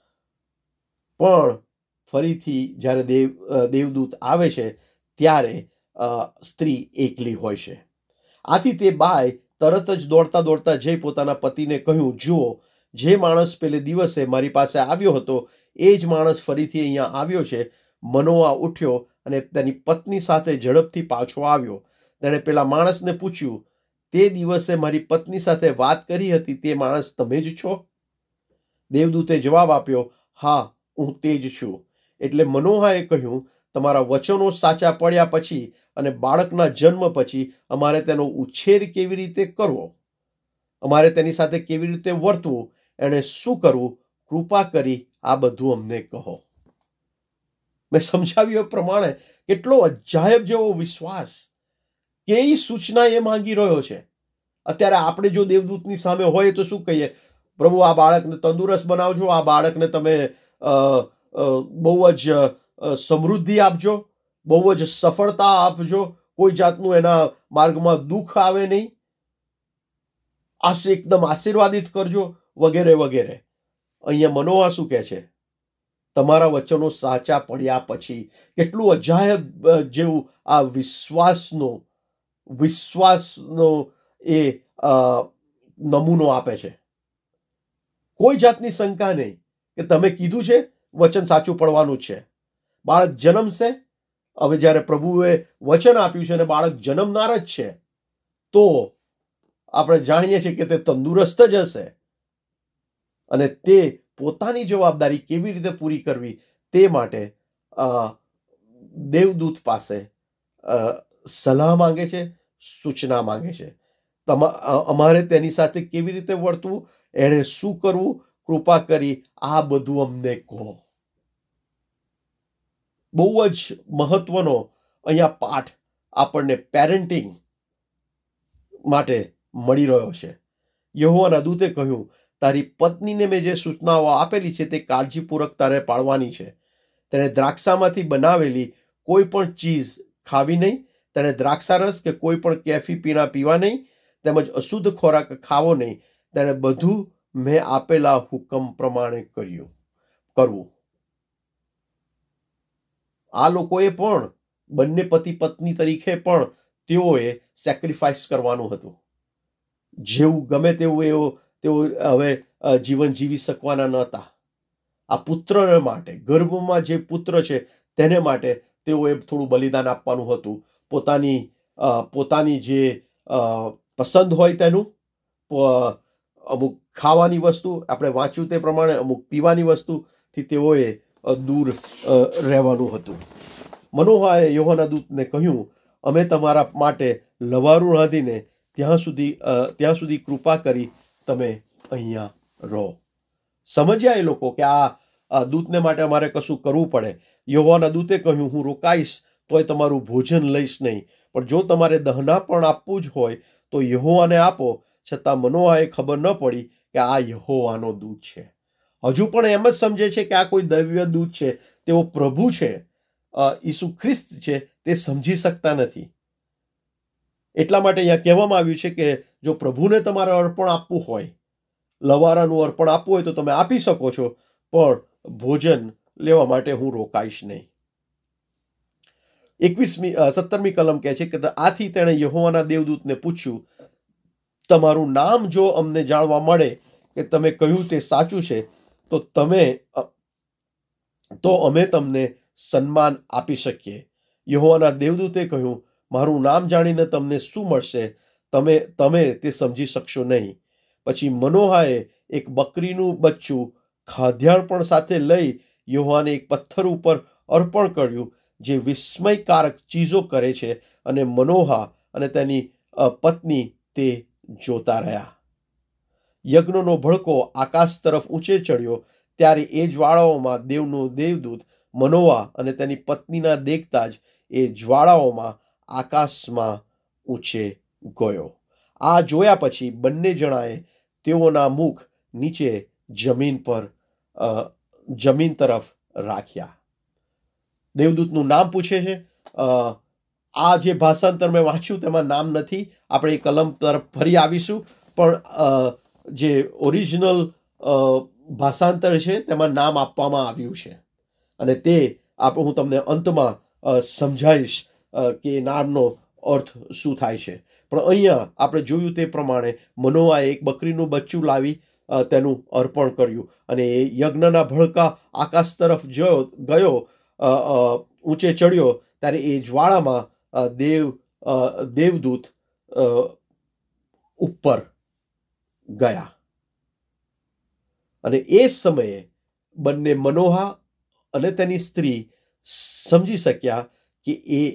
Speaker 1: પણ ફરીથી જ્યારે દેવદૂત આવે છે ત્યારે સ્ત્રી એકલી હોય છે. આથી તે બાઈ તરત જ દોડતા દોડતા જઈ પોતાના પતિને કહ્યું, જુઓ, જે માણસ પેલે દિવસે મારી પાસે આવ્યો હતો એ જ માણસ ફરીથી અહીંયા આવ્યો છે. મનોહા ઉઠ્યો અને તેની પત્ની સાથે ઝડપથી પાછો આવ્યો. તેણે પેલા માણસને પૂછ્યું, તે દિવસે મારી પત્ની સાથે વાત કરી હતી તે માણસ તમે જ છો? દેવદૂતે જવાબ આપ્યો, હા, હું તે જ છું. એટલે મનોહાએ કહ્યું, તમારા વચનો સાચા પડ્યા પછી અને બાળકના જન્મ પછી અમારે તેનો ઉછેર કેવી રીતે કરવો, અમારે તેની સાથે કેવી રીતે વર્તવું, એણે શું કરવું, કૃપા કરી આ બધું અમને કહો. મેં સમજાવ્યું એ પ્રમાણે કેટલો અજાયબ જેવો વિશ્વાસ, કેવી સૂચના એ માંગી રહ્યો છે. અત્યારે આપણે જો દેવદૂતની સામે હોય તો શું કહીએ? પ્રભુ, આ બાળકને તંદુરસ્ત બનાવજો, આ બાળકને તમે બહુ જ સમૃદ્ધિ આપજો, બહુ જ સફળતા આપજો, કોઈ જાતનું એના માર્ગમાં દુઃખ આવે નહીં, એકદમ આશીર્વાદિત કરજો, વગેરે વગેરે. અહીંયા મનોહા શું કહે છે? તમારા વચનો સાચા પડ્યા પછી. કેટલું અજાયબ જેવું આ વિશ્વાસનો એ નમૂનો આપે છે. કોઈ જાતની શંકા નહીં કે તમે કીધું છે વચન સાચું પડવાનું જ છે. બાળક જન્મશે. હવે જ્યારે પ્રભુએ વચન આપ્યું છે અને બાળક જન્મનાર જ છે, તો આપણે જાણીએ છીએ કે તે તંદુરસ્ત જ હશે અને તે પોતાની જવાબદારી કેવી રીતે પૂરી કરવી તે માટે દેવદૂત પાસે સલાહ માંગે છે, સૂચના માંગે છે. અમારે તેની સાથે કેવી રીતે વર્તવું, એણે શું કરવું, કૃપા કરી આ બધું અમને કહો. બહુ જ મહત્વનો અહીંયા પાઠ આપણને પેરેન્ટિંગ માટે મળી રહ્યો છે. યહોવાના દૂતે કહ્યું, તારી પત્નીને મેં જે સૂચનાઓ આપેલી છે તે કાળજીપૂર્વક તારે પાળવાની છે. તેણે દ્રાક્ષામાંથી બનાવેલી કોઈ પણ ચીજ ખાવી નહીં, તેણે દ્રાક્ષારસ કે કોઈ પણ કેફી પીણા પીવા નહીં, તેમજ અશુદ્ધ ખોરાક ખાવો નહીં. તેણે બધું મેં આપેલા હુકમ પ્રમાણે કરવું. આ લોકોએ પણ બંને પતિ પત્ની તરીકે પણ તેઓએ સેક્રિફાઈસ કરવાનું હતું. જેવું ગમે તેવું તેઓ હવે જીવન જીવી શકવાના નહોતા. આ પુત્ર માટે, ગર્ભમાં જે પુત્ર છે તેને માટે તેઓએ થોડું બલિદાન આપવાનું હતું. પોતાની જે પસંદ હોય તેનું, અમુક ખાવાની વસ્તુ, આપણે વાંચ્યું તે પ્રમાણે અમુક પીવાની વસ્તુથી તેઓએ દૂર રહેવાનું હતું. મનોહાએ યહોવાના દૂતને કહ્યું, અમે તમારા માટે લવારું રાંધીને ત્યાં સુધી કૃપા કરી તમે અહીંયા રહો. સમજ્યા એ લોકો કે આ દૂતને માટે અમારે કશું કરવું પડે. યહોવાના દૂતે કહ્યું, હું રોકાઈશ તોય તમારું ભોજન લઈશ નહીં, પણ જો તમારે દહના પણ આપવું જ હોય તો યહોવાને આપો. છતાં મનોહાએ ખબર ન પડી કે આ યહોવાનો દૂત છે. હજુ પણ એમ જ સમજે છે કે આ કોઈ દૈવ્ય દૂત છે, તેઓ પ્રભુ છે ઈસુ ખ્રિસ્ત છે તે સમજી શકતા નથી. એટલા માટે અહીંયા કહેવામાં આવ્યું છે કે જો પ્રભુને તમારે અર્પણ આપવું હોય, લવારાનું અર્પણ આપવું હોય તો તમે આપી શકો છો, પણ ભોજન લેવા માટે હું રોકાઈશ નહીં. 17મી કલમ કહે છે કે આથી તેણે યહોવાના દેવદૂતને પૂછ્યું, તમારું નામ જો અમને જાણવા મળે કે તમે કહ્યું તે સાચું છે તો અમે તમને સન્માન આપી શકીએ. યહોવાના દેવદૂતે કહ્યું, મારું નામ જાણીને તમને શું મળશે? તમે તે સમજી શકશો નહીં. પછી મનોહાએ એક બકરીનું બચ્ચું ખાદ્યાણ પણ સાથે લઈ યહોવાને એક પથ્થર ઉપર અર્પણ કર્યું, જે વિસ્મયકારક ચીજો કરે છે, અને મનોહા અને તેની પત્ની તે જોતા રહ્યા. યજ્ઞનો ભડકો આકાશ તરફ ઊંચે ચડ્યો, ત્યારે એ જ્વાળાઓમાં દેવનો દેવદૂત મનોવા અને તેની પત્નીના દેખતા જ એ જ્વાળાઓમાં આકાશમાં ઊંચે ગયો. આ જોયા પછી બંને જણાએ તેઓના મુખ નીચે જમીન તરફ રાખ્યા. દેવદૂતનું નામ પૂછે છે. આ જે ભાષાંતર મેં વાંચ્યું તેમાં નામ નથી. આપણે એ કલમ તરફ ફરી આવીશું, પણ જે ઓરિજિનલ ભાષાંતર છે તેમાં નામ આપવામાં આવ્યું છે, અને તે હું તમને અંતમાં સમજાવીશ કે નામનો અર્થ શું થાય છે. પણ અહીંયા આપણે જોયું તે પ્રમાણે મનોઆએ એક બકરીનું બચ્ચું લાવી તેનું અર્પણ કર્યું, અને એ યજ્ઞના ભડકા આકાશ તરફ ગયો, ઊંચે ચડ્યો, ત્યારે એ જ્વાળામાં દેવદૂત ઉપર ગયા. અને એ સમયે બંને મનોહા અને તેની સ્ત્રી સમજી શક્યા કે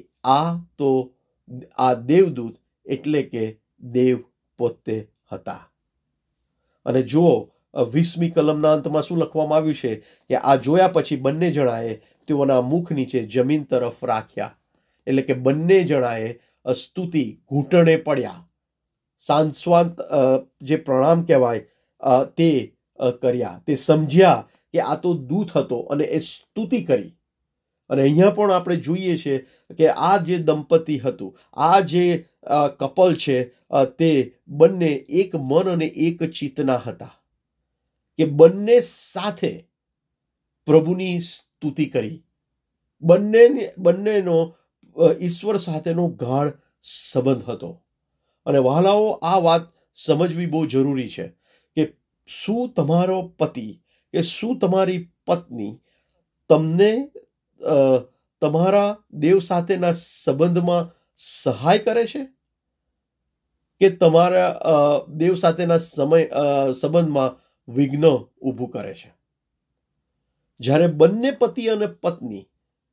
Speaker 1: આ દેવદૂત એટલે કે દેવ પોતે હતા. અને જુઓ 20મી કલમના અંતમાં શું લખવામાં આવ્યું છે કે આ જોયા પછી બંને જણાએ તેઓના મુખ નીચે જમીન તરફ રાખ્યા. એટલે કે બંને જણાએ સ્તુતિ ઘૂંટણે પડ્યા, સાંસ્વાંત જે પ્રણામ કહેવાય તે કર્યા. તે સમજ્યા કે આ તો દૂત હતો અને એ સ્તુતિ કરી. અને અહીંયા પણ આપણે જોઈએ છે કે આ જે દંપતી હતું, આ જે કપલ છે, તે બંને એક મન અને એક ચિત્તના હતા, કે બંને સાથે પ્રભુની સ્તુતિ કરી. બંનેનો ઈશ્વર સાથેનો ગાઢ સંબંધ હતો. અને વહાલાઓ, આ વાત સમજવી બહુ જરૂરી છે કે શું તમારો પતિ કે શું તમારી પત્ની તમને તમારા દેવ સાથેના સંબંધમાં સહાય કરે છે, કે તમારા દેવ સાથેના સંબંધમાં વિઘ્ન ઊભું કરે છે? જ્યારે બંને પતિ અને પત્ની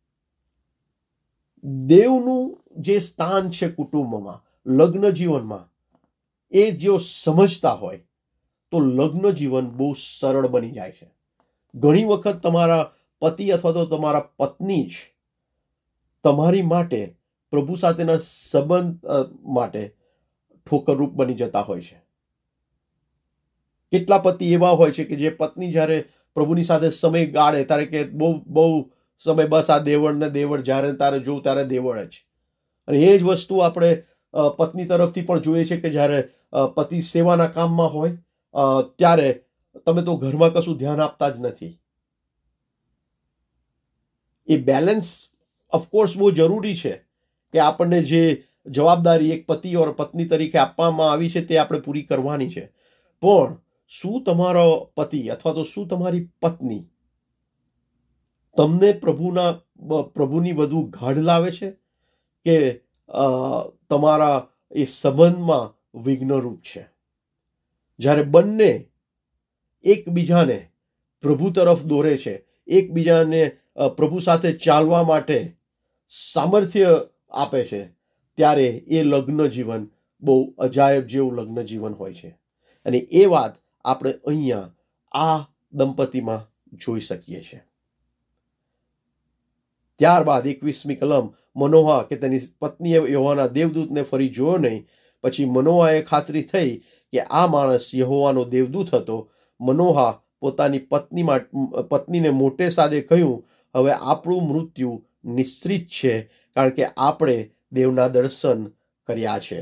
Speaker 1: દેવનું જે સ્થાન છે કુટુંબમાં, લગ્ન જીવનમાં, એ જો સમજતા હોય તો લગ્ન જીવન બહુ સરળ બની જાય છે. ઘણી વખત તમારા પતિ અથવા તો તમારા પત્ની જ તમારી માટે, પ્રભુ સાથેના સંબંધ માટે ઠોકરરૂપ બની જતા હોય છે. કેટલા પતિ એવા હોય છે કે જે પત્ની જ્યારે પ્રભુની સાથે સમય ગાળે ત્યારે કે બહુ સમય બસ આ દેવળ ને દેવળ, જ્યારે તારે જોઉં ત્યારે દેવળ જ. અને એ જ વસ્તુ આપણે પત્ની તરફથી પણ જોઈએ છે કે જ્યારે પતિ સેવાના કામમાં હોય ત્યારે તમે તો ઘરમાં કશું ધ્યાન આપતા જ નથી. એ બેલેન્સ ઓફકોર્સ બહુ જરૂરી છે કે આપણને જે જવાબદારી એક પતિ ઓર પત્ની તરીકે આપવામાં આવી છે તે આપણે પૂરી કરવાની છે. પણ શું તમારો પતિ અથવા તો શું તમારી પત્ની તમને પ્રભુની વધુ ગાઢ લાવે છે, કે તમારા એ સંબંધમાં વિઘ્નરૂપ છે? જ્યારે બંને એકબીજાને પ્રભુ તરફ દોરે છે, એકબીજાને પ્રભુ સાથે ચાલવા માટે સામર્થ્ય આપે છે, ત્યારે એ લગ્ન જીવન બહુ અજાયબ જેવું લગ્ન જીવન હોય છે. અને એ વાત આપણે અહીંયા આ દંપતીમાં જોઈ શકીએ છીએ. ત્યારબાદ 21મી કલમ, મનોહા કે તેની પત્નીએ યહોવાના દેવદૂતને ફરી જોયો નહીં. પછી મનોહાએ ખાતરી થઈ કે આ માણસ યહોવાનો દેવદૂત હતો. મનોહા પોતાની પત્નીને મોટે સાદે કહ્યું, હવે આપણું મૃત્યુ નિશ્ચિત છે, કારણ કે આપણે દેવના દર્શન કર્યા છે.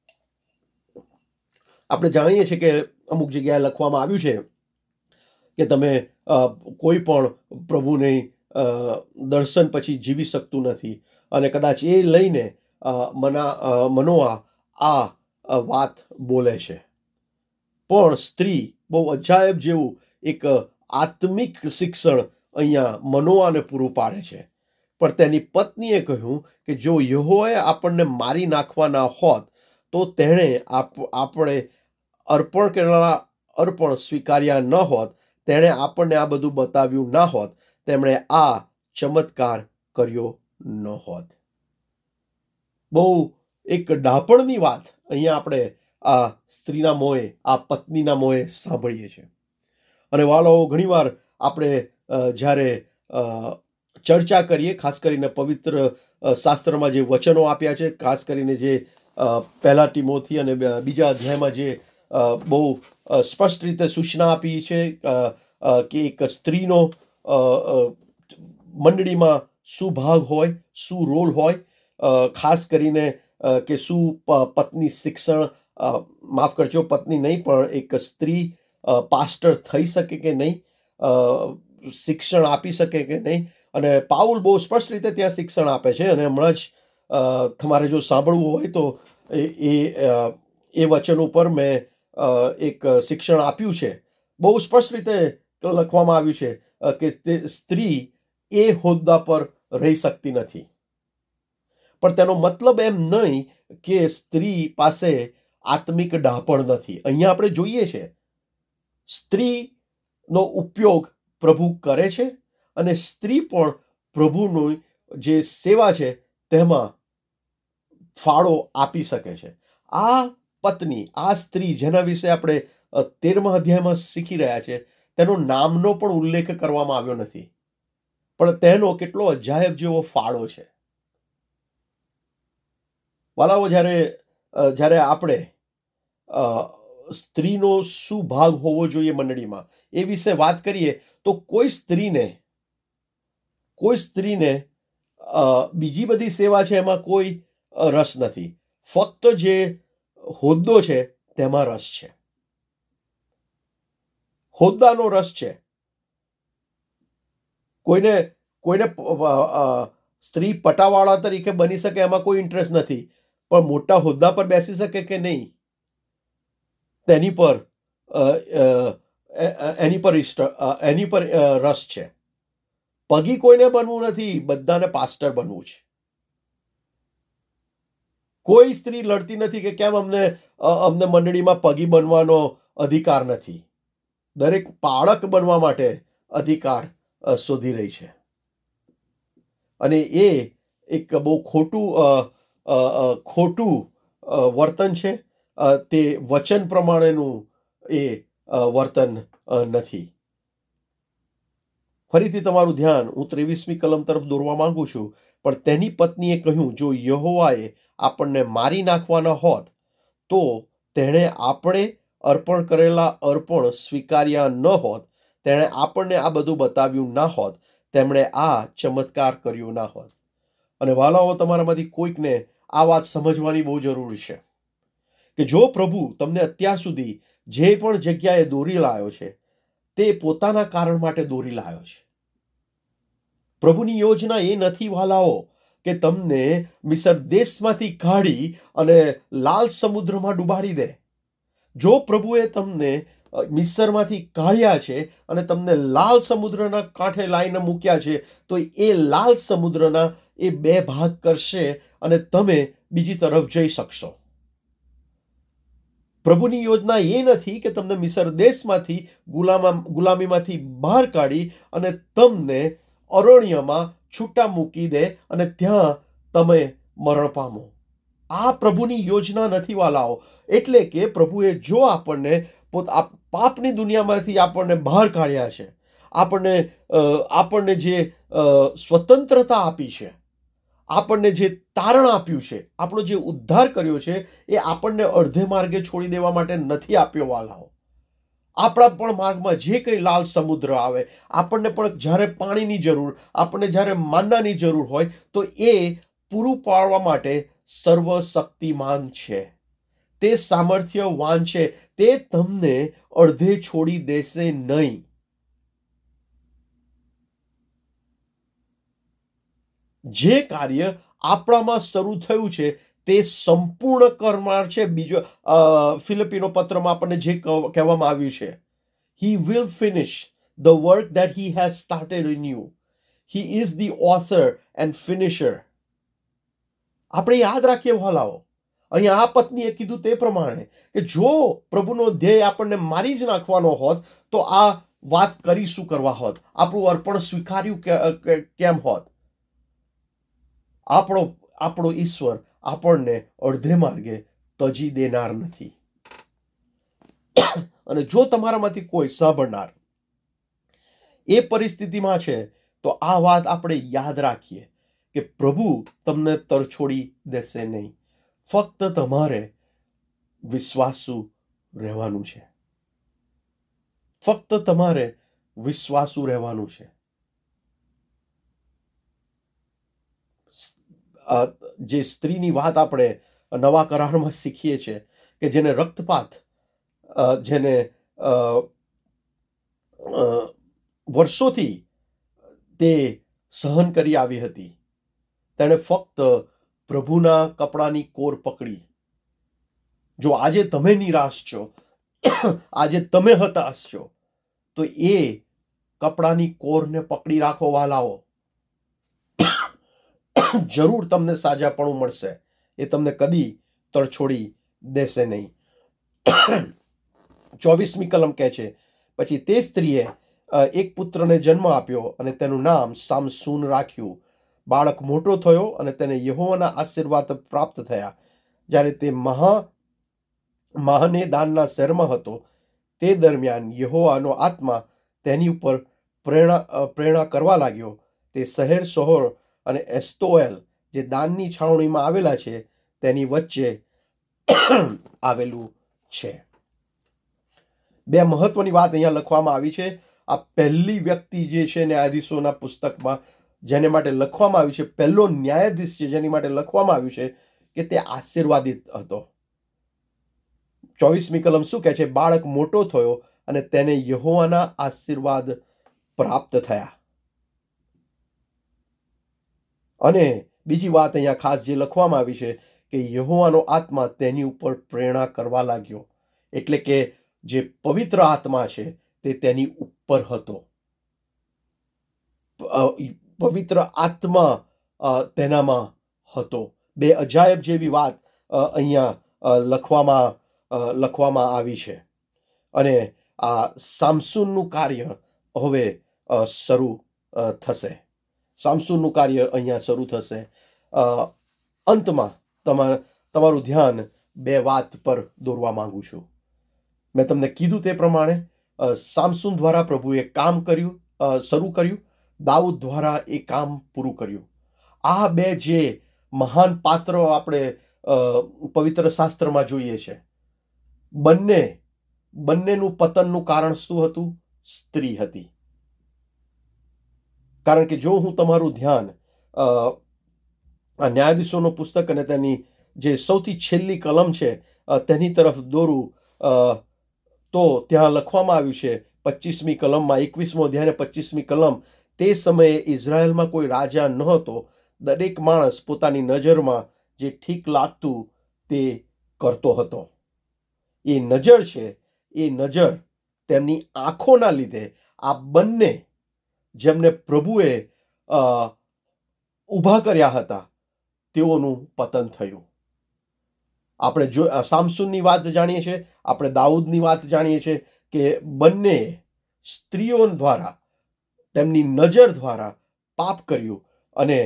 Speaker 1: આપણે જાણીએ છીએ કે અમુક જગ્યાએ લખવામાં આવ્યું છે કે તમે કોઈ પણ પ્રભુને દર્શન પછી જીવી શકતું નથી, અને કદાચ એ લઈને મનોઆ આ વાત બોલે છે. પણ સ્ત્રી બહુ અજાયબ જેવું એક આત્મિક શિક્ષણ અહીંયા મનોઆને પૂરું પાડે છે. પણ તેની પત્નીએ કહ્યું કે જો યહોવાએ આપણને મારી નાખવાના હોત તો તેણે આપણે અર્પણ કરેલા અર્પણ સ્વીકાર્યા ન હોત, તેણે આપણને આ બધું બતાવ્યું ના હોત, તેમણે આ ચમત્કાર કર્યો ન હોત. બહુ એક ડાપણની વાત અહીંયા આપણે આ સ્ત્રીના મોએ, આ પત્નીના મોએ સાંભળીએ છીએ. અને વાલાઓ, ઘણીવાર આપણે જ્યારે ચર્ચા કરીએ, ખાસ કરીને પવિત્ર શાસ્ત્રમાં જે વચનો આપ્યા છે, ખાસ કરીને જે પહેલા તિમોથી અને બીજા અધ્યાયમાં જે બહુ સ્પષ્ટ રીતે સૂચના આપી છે કે એક સ્ત્રીનો મંડળીમાં શું ભાગ હોય, શું રોલ હોય, ખાસ કરીને કે શું પત્ની શિક્ષણ, માફ કરજો, પત્ની નહીં પણ એક સ્ત્રી પાસ્ટર થઈ શકે કે નહીં, શિક્ષણ આપી શકે કે નહીં. અને પાઉલ બહુ સ્પષ્ટ રીતે ત્યાં શિક્ષણ આપે છે. અને હમણાં જ તમારે જો સાંભળવું હોય તો એ વચન ઉપર મેં એક શિક્ષણ આપ્યું છે. બહુ સ્પષ્ટ રીતે લખવામાં આવ્યું છે કે સ્ત્રી એ હોદ્દા પર રહી શકતી નથી. પણ તેનો મતલબ એમ નહીં કે સ્ત્રી પાસે આત્મિક ડાપણ નથી. અહીંયા આપણે જોઈએ છે સ્ત્રીનો ઉપયોગ પ્રભુ કરે છે, અને સ્ત્રી પણ પ્રભુની જે સેવા છે તેમાં ફાળો આપી શકે છે. આ પત્ની, આ સ્ત્રી જેના વિશે આપણે 13મા અધ્યાયમાં શીખી રહ્યા છે, તેનો નામનો પણ ઉલ્લેખ કરવામાં આવ્યો નથી, પણ તેનો કેટલો અજાયબ જેવો ફાળો છે. વાલાઓ, જ્યારે આપણે સ્ત્રીનો શું ભાગ હોવો જોઈએ મંડળીમાં એ વિશે વાત કરીએ તો કોઈ સ્ત્રીને બીજી બધી સેવા છે એમાં કોઈ રસ નથી. ફક્ત જે હોદ્દો છે તેમાં રસ છે, હોદ્દાનો રસ છે. કોઈને સ્ત્રી પટાવાળા તરીકે બની શકે એમાં કોઈ ઇન્ટરેસ્ટ નથી, પણ મોટા હોદ્દા પર બેસી શકે કે નહીં એની પર રસ છે. પગી કોઈને બનવું નથી, બધાને પાસ્ટર બનવું છે. કોઈ સ્ત્રી લડતી નથી કે કેમ અમને મંડળીમાં પગી બનવાનો અધિકાર નથી. દરેક પાળક બનવા માટે અધિકાર શોધી રહી છે. અને એ એક બહુ ખોટું વર્તન છે. તે વચન પ્રમાણેનું એ વર્તન નથી. ફરીથી તમારું ધ્યાન હું 23મી કલમ તરફ દોરવા માંગુ છું. પણ તેની પત્નીએ કહ્યું, જો યહોવાએ આપણને મારી નાખવાના હોત તો તેણે આપણે અર્પણ કરેલા અર્પણ સ્વીકાર્યા ન હોત, તેણે આપણને આ બધું બતાવ્યું ના હોત, તેમણે આ ચમત્કાર કર્યો ના હોત. અને વાલાઓ, તમારામાંથી કોઈકને આ વાત સમજવાની બહુ જરૂરી છે કે જો પ્રભુ તમને અત્યાર સુધી જે પણ જગ્યાએ દોરી લાવ્યો છે તે પોતાના કારણ માટે દોરી લાવ્યો છે. પ્રભુની યોજના એ નથી વાલાઓ કે તમને મિસર દેશમાંથી કાઢી અને લાલ સમુદ્રમાં ડુબાડી દે. જો પ્રભુએ તમને મિસરમાંથી કાઢ્યા છે અને તમને લાલ સમુદ્રના કાંઠે લાઈને મૂક્યા છે, તો એ લાલ સમુદ્રના એ 2 ભાગ કરશે અને તમે બીજી તરફ જઈ શકશો. પ્રભુની યોજના એ નથી કે તમને મિસર દેશમાંથી ગુલામીમાંથી બહાર કાઢી અને તમને અરણ્યમાં છૂટા મૂકી દે અને ત્યાં તમે મરણ પામો. આ પ્રભુની યોજના નથી વાલાઓ. એટલે કે પ્રભુએ જો આપણને પાપની દુનિયામાંથી આપણને બહાર કાઢ્યા છે, આપણને જે સ્વતંત્રતા આપી છે, આપણને જે તારણ આપ્યું છે, આપણો જે ઉદ્ધાર કર્યો છે, એ આપણને અડધે માર્ગે છોડી દેવા માટે નથી આપ્યો વાલાઓ. આપણા પણ માર્ગમાં જે કંઈ લાલ સમુદ્ર આવે, આપણને પણ જ્યારે પાણીની જરૂર, આપણને જ્યારે માનનાની જરૂર હોય, તો એ પૂરું પાડવા માટે સર્વશક્તિમાન છે. તે સામર્થ્યવાન છે. તે તમને અડધે છોડી દેશે નહીં. જે કાર્ય આપણામાં શરૂ થયું છે તે સંપૂર્ણ કરનાર છે. બીજો ફિલિપીનો પત્રમાં આપણને જે કહેવામાં આવ્યું છે, he will finish the work that he has started in you. He is the author and finisher. આપણે યાદ રાખીએ વહાલાઓ, અહીંયા આ પત્નીએ કીધું તે પ્રમાણે કે જો પ્રભુનો ધ્યેય આપણને મારી જ નાખવાનો હોત તો આ વાત કરી શું કરવા હોત? આપણું અર્પણ સ્વીકાર્યું કેમ હોત? આપણો ઈશ્વર આપણને અડધે માર્ગે તજી દેનાર નથી. અને જો તમારામાંથી કોઈ સાંભળનાર એ પરિસ્થિતિમાં છે તો આ વાત આપણે યાદ રાખીએ કે પ્રભુ તમને તરછોડી દેશે નહીં. ફક્ત તમારે વિશ્વાસુ રહેવાનું છે. ફક્ત તમારે વિશ્વાસુ રહેવાનું છે. જે સ્ત્રીની વાત આપણે નવા કરારમાં શીખીએ છીએ કે જેને રક્તપાત, જેને વર્ષોથી તે સહન કરી આવી હતી, તેણે ફક્ત પ્રભુના કપડાની કોર પકડી. જો આજે તમે નિરાશ છો, આજે તમે હતાશ છો, તો એ કપડાની કોરને પકડી રાખો વાલાઓ. જરૂર તમને સાજાપણું મળશે. એ તમને કદી તરછોડી દેશે નહીં. 24મી કલમ કહે છે, પછી તે સ્ત્રીએ એક પુત્રને જન્મ આપ્યો અને તેનું નામ સામસૂન રાખ્યું. બાળક મોટો થયો અને તેને યહોવાના આશીર્વાદ પ્રાપ્ત થયા. જ્યારે તે મહાને દાનના શહેરમાં હતો તે દરમિયાન યહોવાનો આત્મા તેની ઉપર પ્રેરણા કરવા લાગ્યો. તે શહેર સોહર અને એસ્તોએલ જે દાનની છાવણીમાં આવેલા છે તેની વચ્ચે આવેલું છે. બે મહત્વની વાત અહીંયા લખવામાં આવી છે. આ પહેલી વ્યક્તિ જે છે ન્યાયાધીશોના પુસ્તકમાં જેને માટે લખવામાં આવ્યું છે, પહેલો ન્યાયાધીશ છે જેની માટે લખવામાં આવ્યું છે કે તે આશીર્વાદિત હતો. 24મી કલમ શું કહે છે? બાળક મોટો થયો અને તેને યહોવાના આશીર્વાદ પ્રાપ્ત થયા. અને બીજી વાત અહીંયા ખાસ જે લખવામાં આવી છે કે યહોવાનો આત્મા તેની ઉપર પ્રેરણા કરવા લાગ્યો. એટલે કે જે પવિત્ર આત્મા છે તે તેની ઉપર હતો. પવિત્ર આત્મા તેનામાં હતો. બે અજાયબ જેવી વાત અહીંયા લખવામાં આવી છે. અને આ સામસૂનનું કાર્ય હવે શરૂ થશે. સામસૂનનું કાર્ય અહીંયા શરૂ થશે. અંતમાં તમારું ધ્યાન બે વાત પર દોરવા માંગુ છું. મેં તમને કીધું તે પ્રમાણે સામસૂન દ્વારા પ્રભુએ કામ શરૂ કર્યું. દાઉદ દ્વારા એ કામ પૂરું કર્યું. આ બે જે મહાન પાત્રો આપણે પવિત્ર શાસ્ત્રમાં જોઈએ છે, બંનેનું પતનનું કારણ શું હતું? સ્ત્રી હતી. કારણ કે જો હું તમારું ધ્યાન ન્યાયાધીશોનું પુસ્તક અને તેની જે સૌથી છેલ્લી કલમ છે તેની તરફ દોરું તો ત્યાં લખવામાં આવ્યું છે 25મી કલમમાં, 21મો અધ્યાય અને 25મી કલમ, તે સમયે ઇઝરાયલમાં કોઈ રાજા ન હતો. દરેક માણસ પોતાની નજરમાં જે ઠીક લાગતું તે કરતો હતો. એ નજર છે, એ નજર તેમની આંખોના લીધે આ બંને જેમને પ્રભુએ ઊભા કર્યા હતા તેઓનું પતન થયું. આપણે સામસૂનની વાત જાણીએ છીએ, આપણે દાઉદની વાત જાણીએ છીએ કે બંને સ્ત્રીઓ દ્વારા તેમની નજર દ્વારા પાપ કર્યું. અને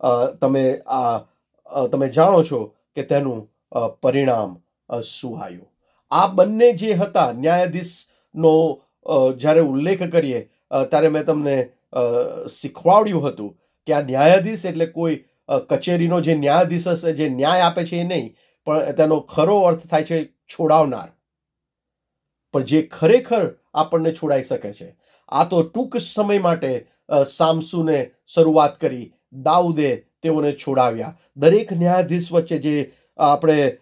Speaker 1: તમે જાણો છો કે તેનું પરિણામ શું આવ્યું. આ બંને જે હતા, ન્યાયાધીશનો જ્યારે ઉલ્લેખ કરીએ ત્યારે મેં તમને શીખવાડ્યું હતું કે આ ન્યાયાધીશ એટલે કોઈ કચેરીનો જે ન્યાયાધીશ હશે જે ન્યાય આપે છે એ નહીં, પણ તેનો ખરો અર્થ થાય છે છોડાવનાર. પણ જે ખરેખર આપણને છોડાઈ શકે છે. આ તો ટૂંક સમય માટે સામસુને શરૂઆત કરી, દાઉદે તેઓને છોડાવ્યા. દરેક ન્યાયાધીશ વચ્ચે જે આપણે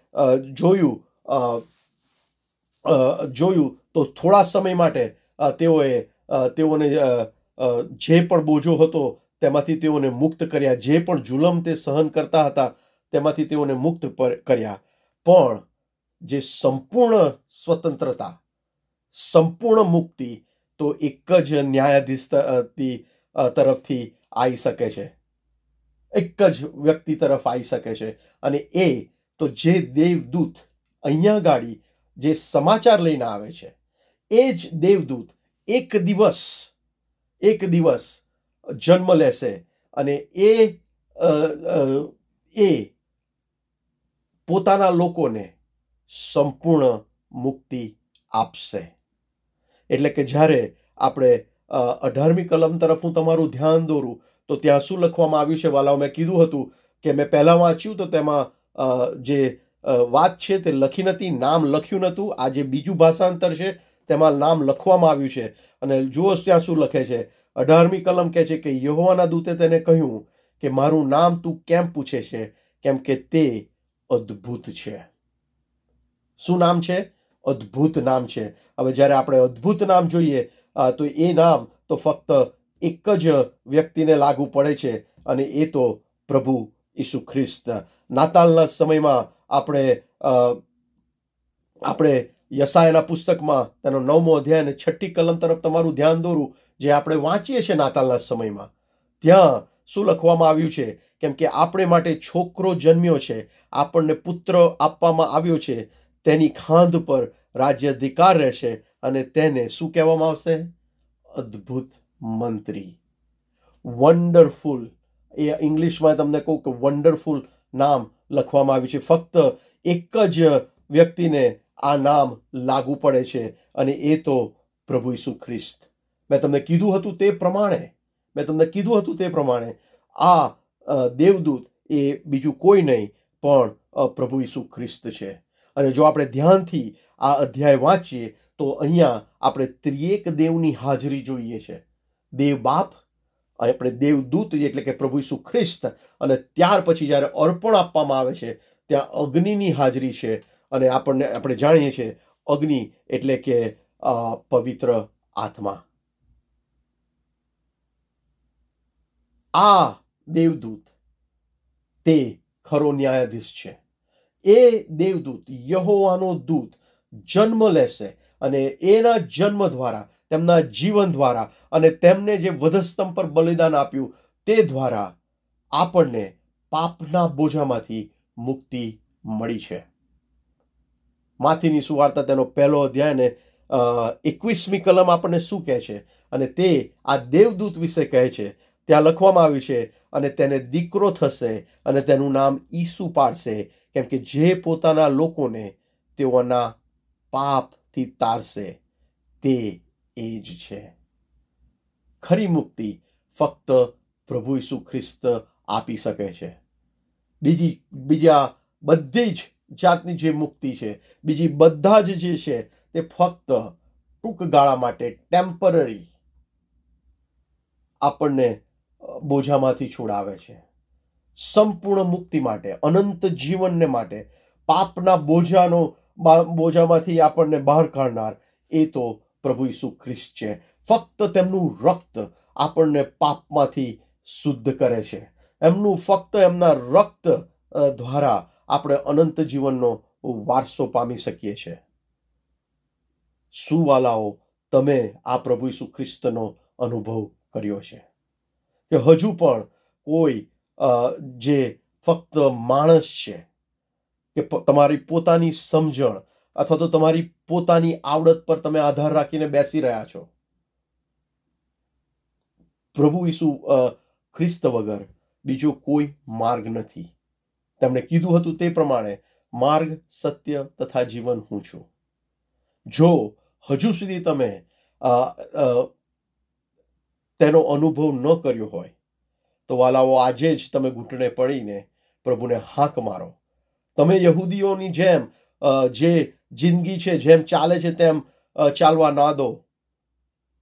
Speaker 1: જોયું તો થોડા સમય માટે તેઓને જે પણ બોજો હતો તેમાંથી તેઓને મુક્ત કર્યા, જે પણ જુલમ તે સહન કરતા હતા તેમાંથી તેઓને મુક્ત કર્યા. પણ જે સંપૂર્ણ સ્વતંત્રતા, સંપૂર્ણ મુક્તિ તો એક જ ન્યાયાધીશ તરફથી આવી શકે છે, એક જ વ્યક્તિ તરફ આવી શકે છે. અને એ તો જે દેવદૂત અહીંયા ગાડી જે સમાચાર લઈને આવે છે, એ જ દેવદૂત એક દિવસ જન્મ લેશે અને એ પોતાના લોકોને સંપૂર્ણ મુક્તિ આપશે. એટલે કે જ્યારે આપણે 18મી કલમ તરફ હું તમારું ધ્યાન દોરું તો ત્યાં શું લખવામાં આવ્યું છે વાલાઓ? મેં કીધું હતું કે મેં પહેલા વાંચ્યું તો તેમાં જે વાત છે તે લખી નથી, નામ લખ્યું નહોતું. આ જે બીજું ભાષાંતર છે તેમાં નામ લખવામાં આવ્યું છે. અને જુઓ ત્યાં શું લખે છે. 18મી કલમ કહે છે કે યહોવાના દૂતે તેને કહ્યું કે મારું નામ તું કેમ પૂછે છે, કેમ કે તે અદ્ભુત છે. શું નામ છે? અદ્ભુત નામ છે. હવે જ્યારે આપણે અદ્ભુત નામ જોઈએ તો એ નામ તો ફક્ત એક જ વ્યક્તિને લાગુ પડે છે અને એ તો પ્રભુ ઈસુ ખ્રિસ્ત. નાતાલના સમયમાં આપણે યશાયાના પુસ્તકમાં તેનો 9મો અધ્યાય અને 6ઠી કલમ તરફ તમારું ધ્યાન દોરું, જે આપણે વાંચીએ છીએ નાતાલના સમયમાં, ત્યાં શું લખવામાં આવ્યું છે? કેમ કે આપણે માટે છોકરો જન્મ્યો છે, આપણને પુત્ર આપવામાં આવ્યો છે, તેની ખાંધ પર રાજ્ય અધિકાર રહેશે અને તેને શું કહેવામાં આવશે? અદ્ભુત મંત્રી, વન્ડરફુલ. એ ઇંગ્લિશમાં તમને કહું કે વન્ડરફુલ નામ લખવામાં આવ્યું છે. ફક્ત એક જ વ્યક્તિને આ નામ લાગુ પડે છે અને એ તો પ્રભુ ઈસુ ખ્રિસ્ત. મેં તમને કીધું હતું તે પ્રમાણે આ દેવદૂત એ બીજું કોઈ નહીં પણ પ્રભુ ઈસુ ખ્રિસ્ત છે. અને જો આપણે ધ્યાનથી આ અધ્યાય વાંચીએ તો અહીંયા આપણે ત્રિએક દેવની હાજરી જોઈએ છે. દેવ બાપ, આપણે દેવદૂત એટલે કે પ્રભુ ઈસુ ખ્રિસ્ત, અને ત્યાર પછી જ્યારે અર્પણ આપવામાં આવે છે ત્યાં અગ્નિની હાજરી છે. અને આપણે જાણીએ છીએ અગ્નિ એટલે કે પવિત્ર આત્મા. આ દેવદૂત તે ખરો ન્યાયાધીશ છે. એ દેવદૂત, યહોવાનો દૂત જન્મ લેશે અને એના જન્મ દ્વારા, તેમના જીવન દ્વારા અને તેમને જે વધસ્તંભ પર બલિદાન આપ્યું તે દ્વારા આપણને પાપના બોજામાંથી મુક્તિ મળી છે. માથીની સુવાર્તા તેનો 1લો અધ્યાય ને 21મી કલમ આપણને શું કહે છે? અને તે આ દેવદૂત વિશે કહે છે. ત્યાં લખવામાં આવ્યું છે, અને તેને દીકરો થશે અને તેનું નામ ઈસુ પાડશે, કેમ કે જે પોતાના લોકોને તેઓના પાપથી તારશે તે એ જ છે. ખરી મુક્તિ ફક્ત પ્રભુ ઈસુ ખ્રિસ્ત આપી શકે છે. બીજા બધી જ જાતની જે મુક્તિ છે, બીજી બધા જ જે છે તે ફક્ત ટૂંક ગાળા માટે, ટેમ્પરરી, આપણને બોજામાંથી છોડાવે છે. સંપૂર્ણ મુક્તિ માટે, અનંત જીવનને માટે, પાપના બોજામાંથી આપણને બહાર કાઢનાર એ તો પ્રભુ ઈસુ ખ્રિસ્ત છે. ફક્ત તેમનું રક્ત આપણને પાપમાંથી શુદ્ધ કરે છે. ફક્ત એમના રક્ત દ્વારા આપણે અનંત જીવનનો વારસો પામી શકીએ છીએ. શું વાલાઓ, તમે આ પ્રભુ ઈસુ ખ્રિસ્તનો અનુભવ કર્યો છે? કે હજુ પણ કોઈ જે ફક્ત માણસ છે, કે તમારી પોતાની સમજણ અથવા તો તમારી પોતાની આવડત પર તમે આધાર રાખીને બેસી રહ્યા છો? પ્રભુ ઈસુ ખ્રિસ્ત વગર બીજો કોઈ માર્ગ નથી. તેમણે કીધું હતું તે પ્રમાણે, માર્ગ, સત્ય તથા જીવન હું છું. જો હજુ સુધી તમે તેનો અનુભવ ન કર્યો હોય તો વાલાઓ, આજે જ તમે ઘૂંટણે પડીને પ્રભુને હાક મારો. તમે યહૂદીઓની જેમ જે જિંદગી છે, જેમ ચાલે છે તેમ ચાલવા ના દો.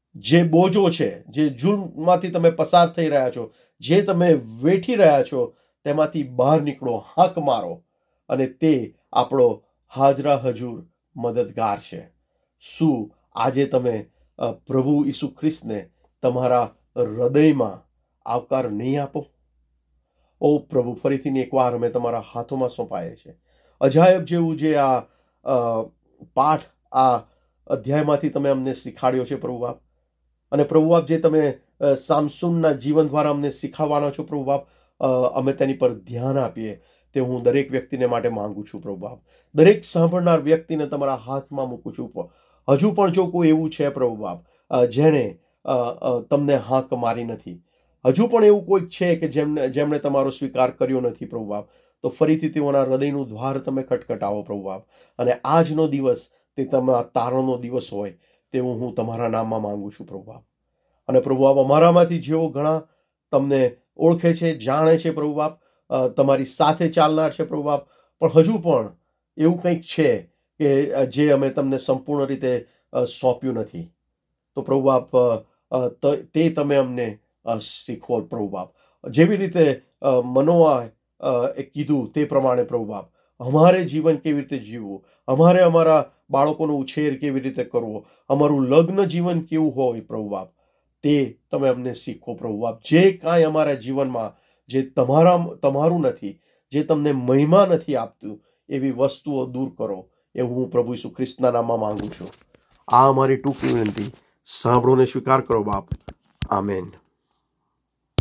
Speaker 1: જે બોજો છે, જે જુલ્મમાંથી તમે પસાર થઈ રહ્યા છો, જે તમે વેઠી રહ્યા છો, તેમાંથી બહાર નીકળો, હાંક મારો, અને તે આપણો હાજરા હજુર મદદગાર છે. શું આજે તમે પ્રભુ ઈસુ ખ્રિસ્તને તમારા હૃદયમાં આવકાર નહીં આપો? ઓ પ્રભુ, ફરીથી એકવાર અમે તમારા હાથોમાં સોંપાય છે. અજાયબ જેવું જે આ પાઠ આ અધ્યાયમાંથી તમે અમને શીખાડ્યો છે પ્રભુ બાપ, અને પ્રભુ બાપ જે તમે સામસુનના જીવન દ્વારા અમને શીખવાડવાના છો પ્રભુ બાપ, અમે તેની પર ધ્યાન આપીએ તે હું દરેક વ્યક્તિને માટે માંગુ છું પ્રભુ બાપ. દરેક સાંભળનાર વ્યક્તિને તમારા હાથમાં મૂકું છું. હજુ પણ જો કોઈ એવું છે પ્રભુ બાપ જેણે તમને હાંક મારી નથી, હજુ પણ એવું કોઈક છે કે જેમણે તમારો સ્વીકાર કર્યો નથી પ્રભુ બાપ, તો ફરીથી તેઓના હૃદયનું દ્વાર તમે ખટખટાવો પ્રભુ બાપ, અને આજનો દિવસ તે તમારા તારણનો દિવસ હોય તેવું હું તમારા નામમાં માંગુ છું પ્રભુ બાપ. અને પ્રભુ બાપ, અમારામાંથી જેઓ ઘણા તમને ઓળખે છે, જાણે છે પ્રભુ બાપ, તમારી સાથે ચાલનાર છે પ્રભુ બાપ, પણ હજુ પણ એવું કંઈક છે કે જે અમે તમને સંપૂર્ણ રીતે સોંપ્યું નથી. તો પ્રભુ બાપ, તે તમે અમને શીખવો પ્રભુ બાપ. જેવી રીતે મનોઆ એ કીધું તે પ્રમાણે પ્રભુ બાપ, અમારે જીવન કેવી રીતે જીવવું, અમારે અમારા બાળકોનો ઉછેર કેવી રીતે કરવો, અમારું લગ્ન જીવન કેવું હોય પ્રભુ બાપ, તે તમે અમને શીખો પ્રભુ બાપ. જે કાંઈ અમારા જીવનમાં જે તમારું નથી, જે તમને મહિમા નથી આપતું, એવી વસ્તુઓ દૂર કરો, એવું હું પ્રભુ ઈસુ ખ્રિસ્તના નામમાં માંગુ છું. આ અમારી ટૂંકી વિનંતી સાંભળો ને સ્વીકાર કરો બાપ. આમેન.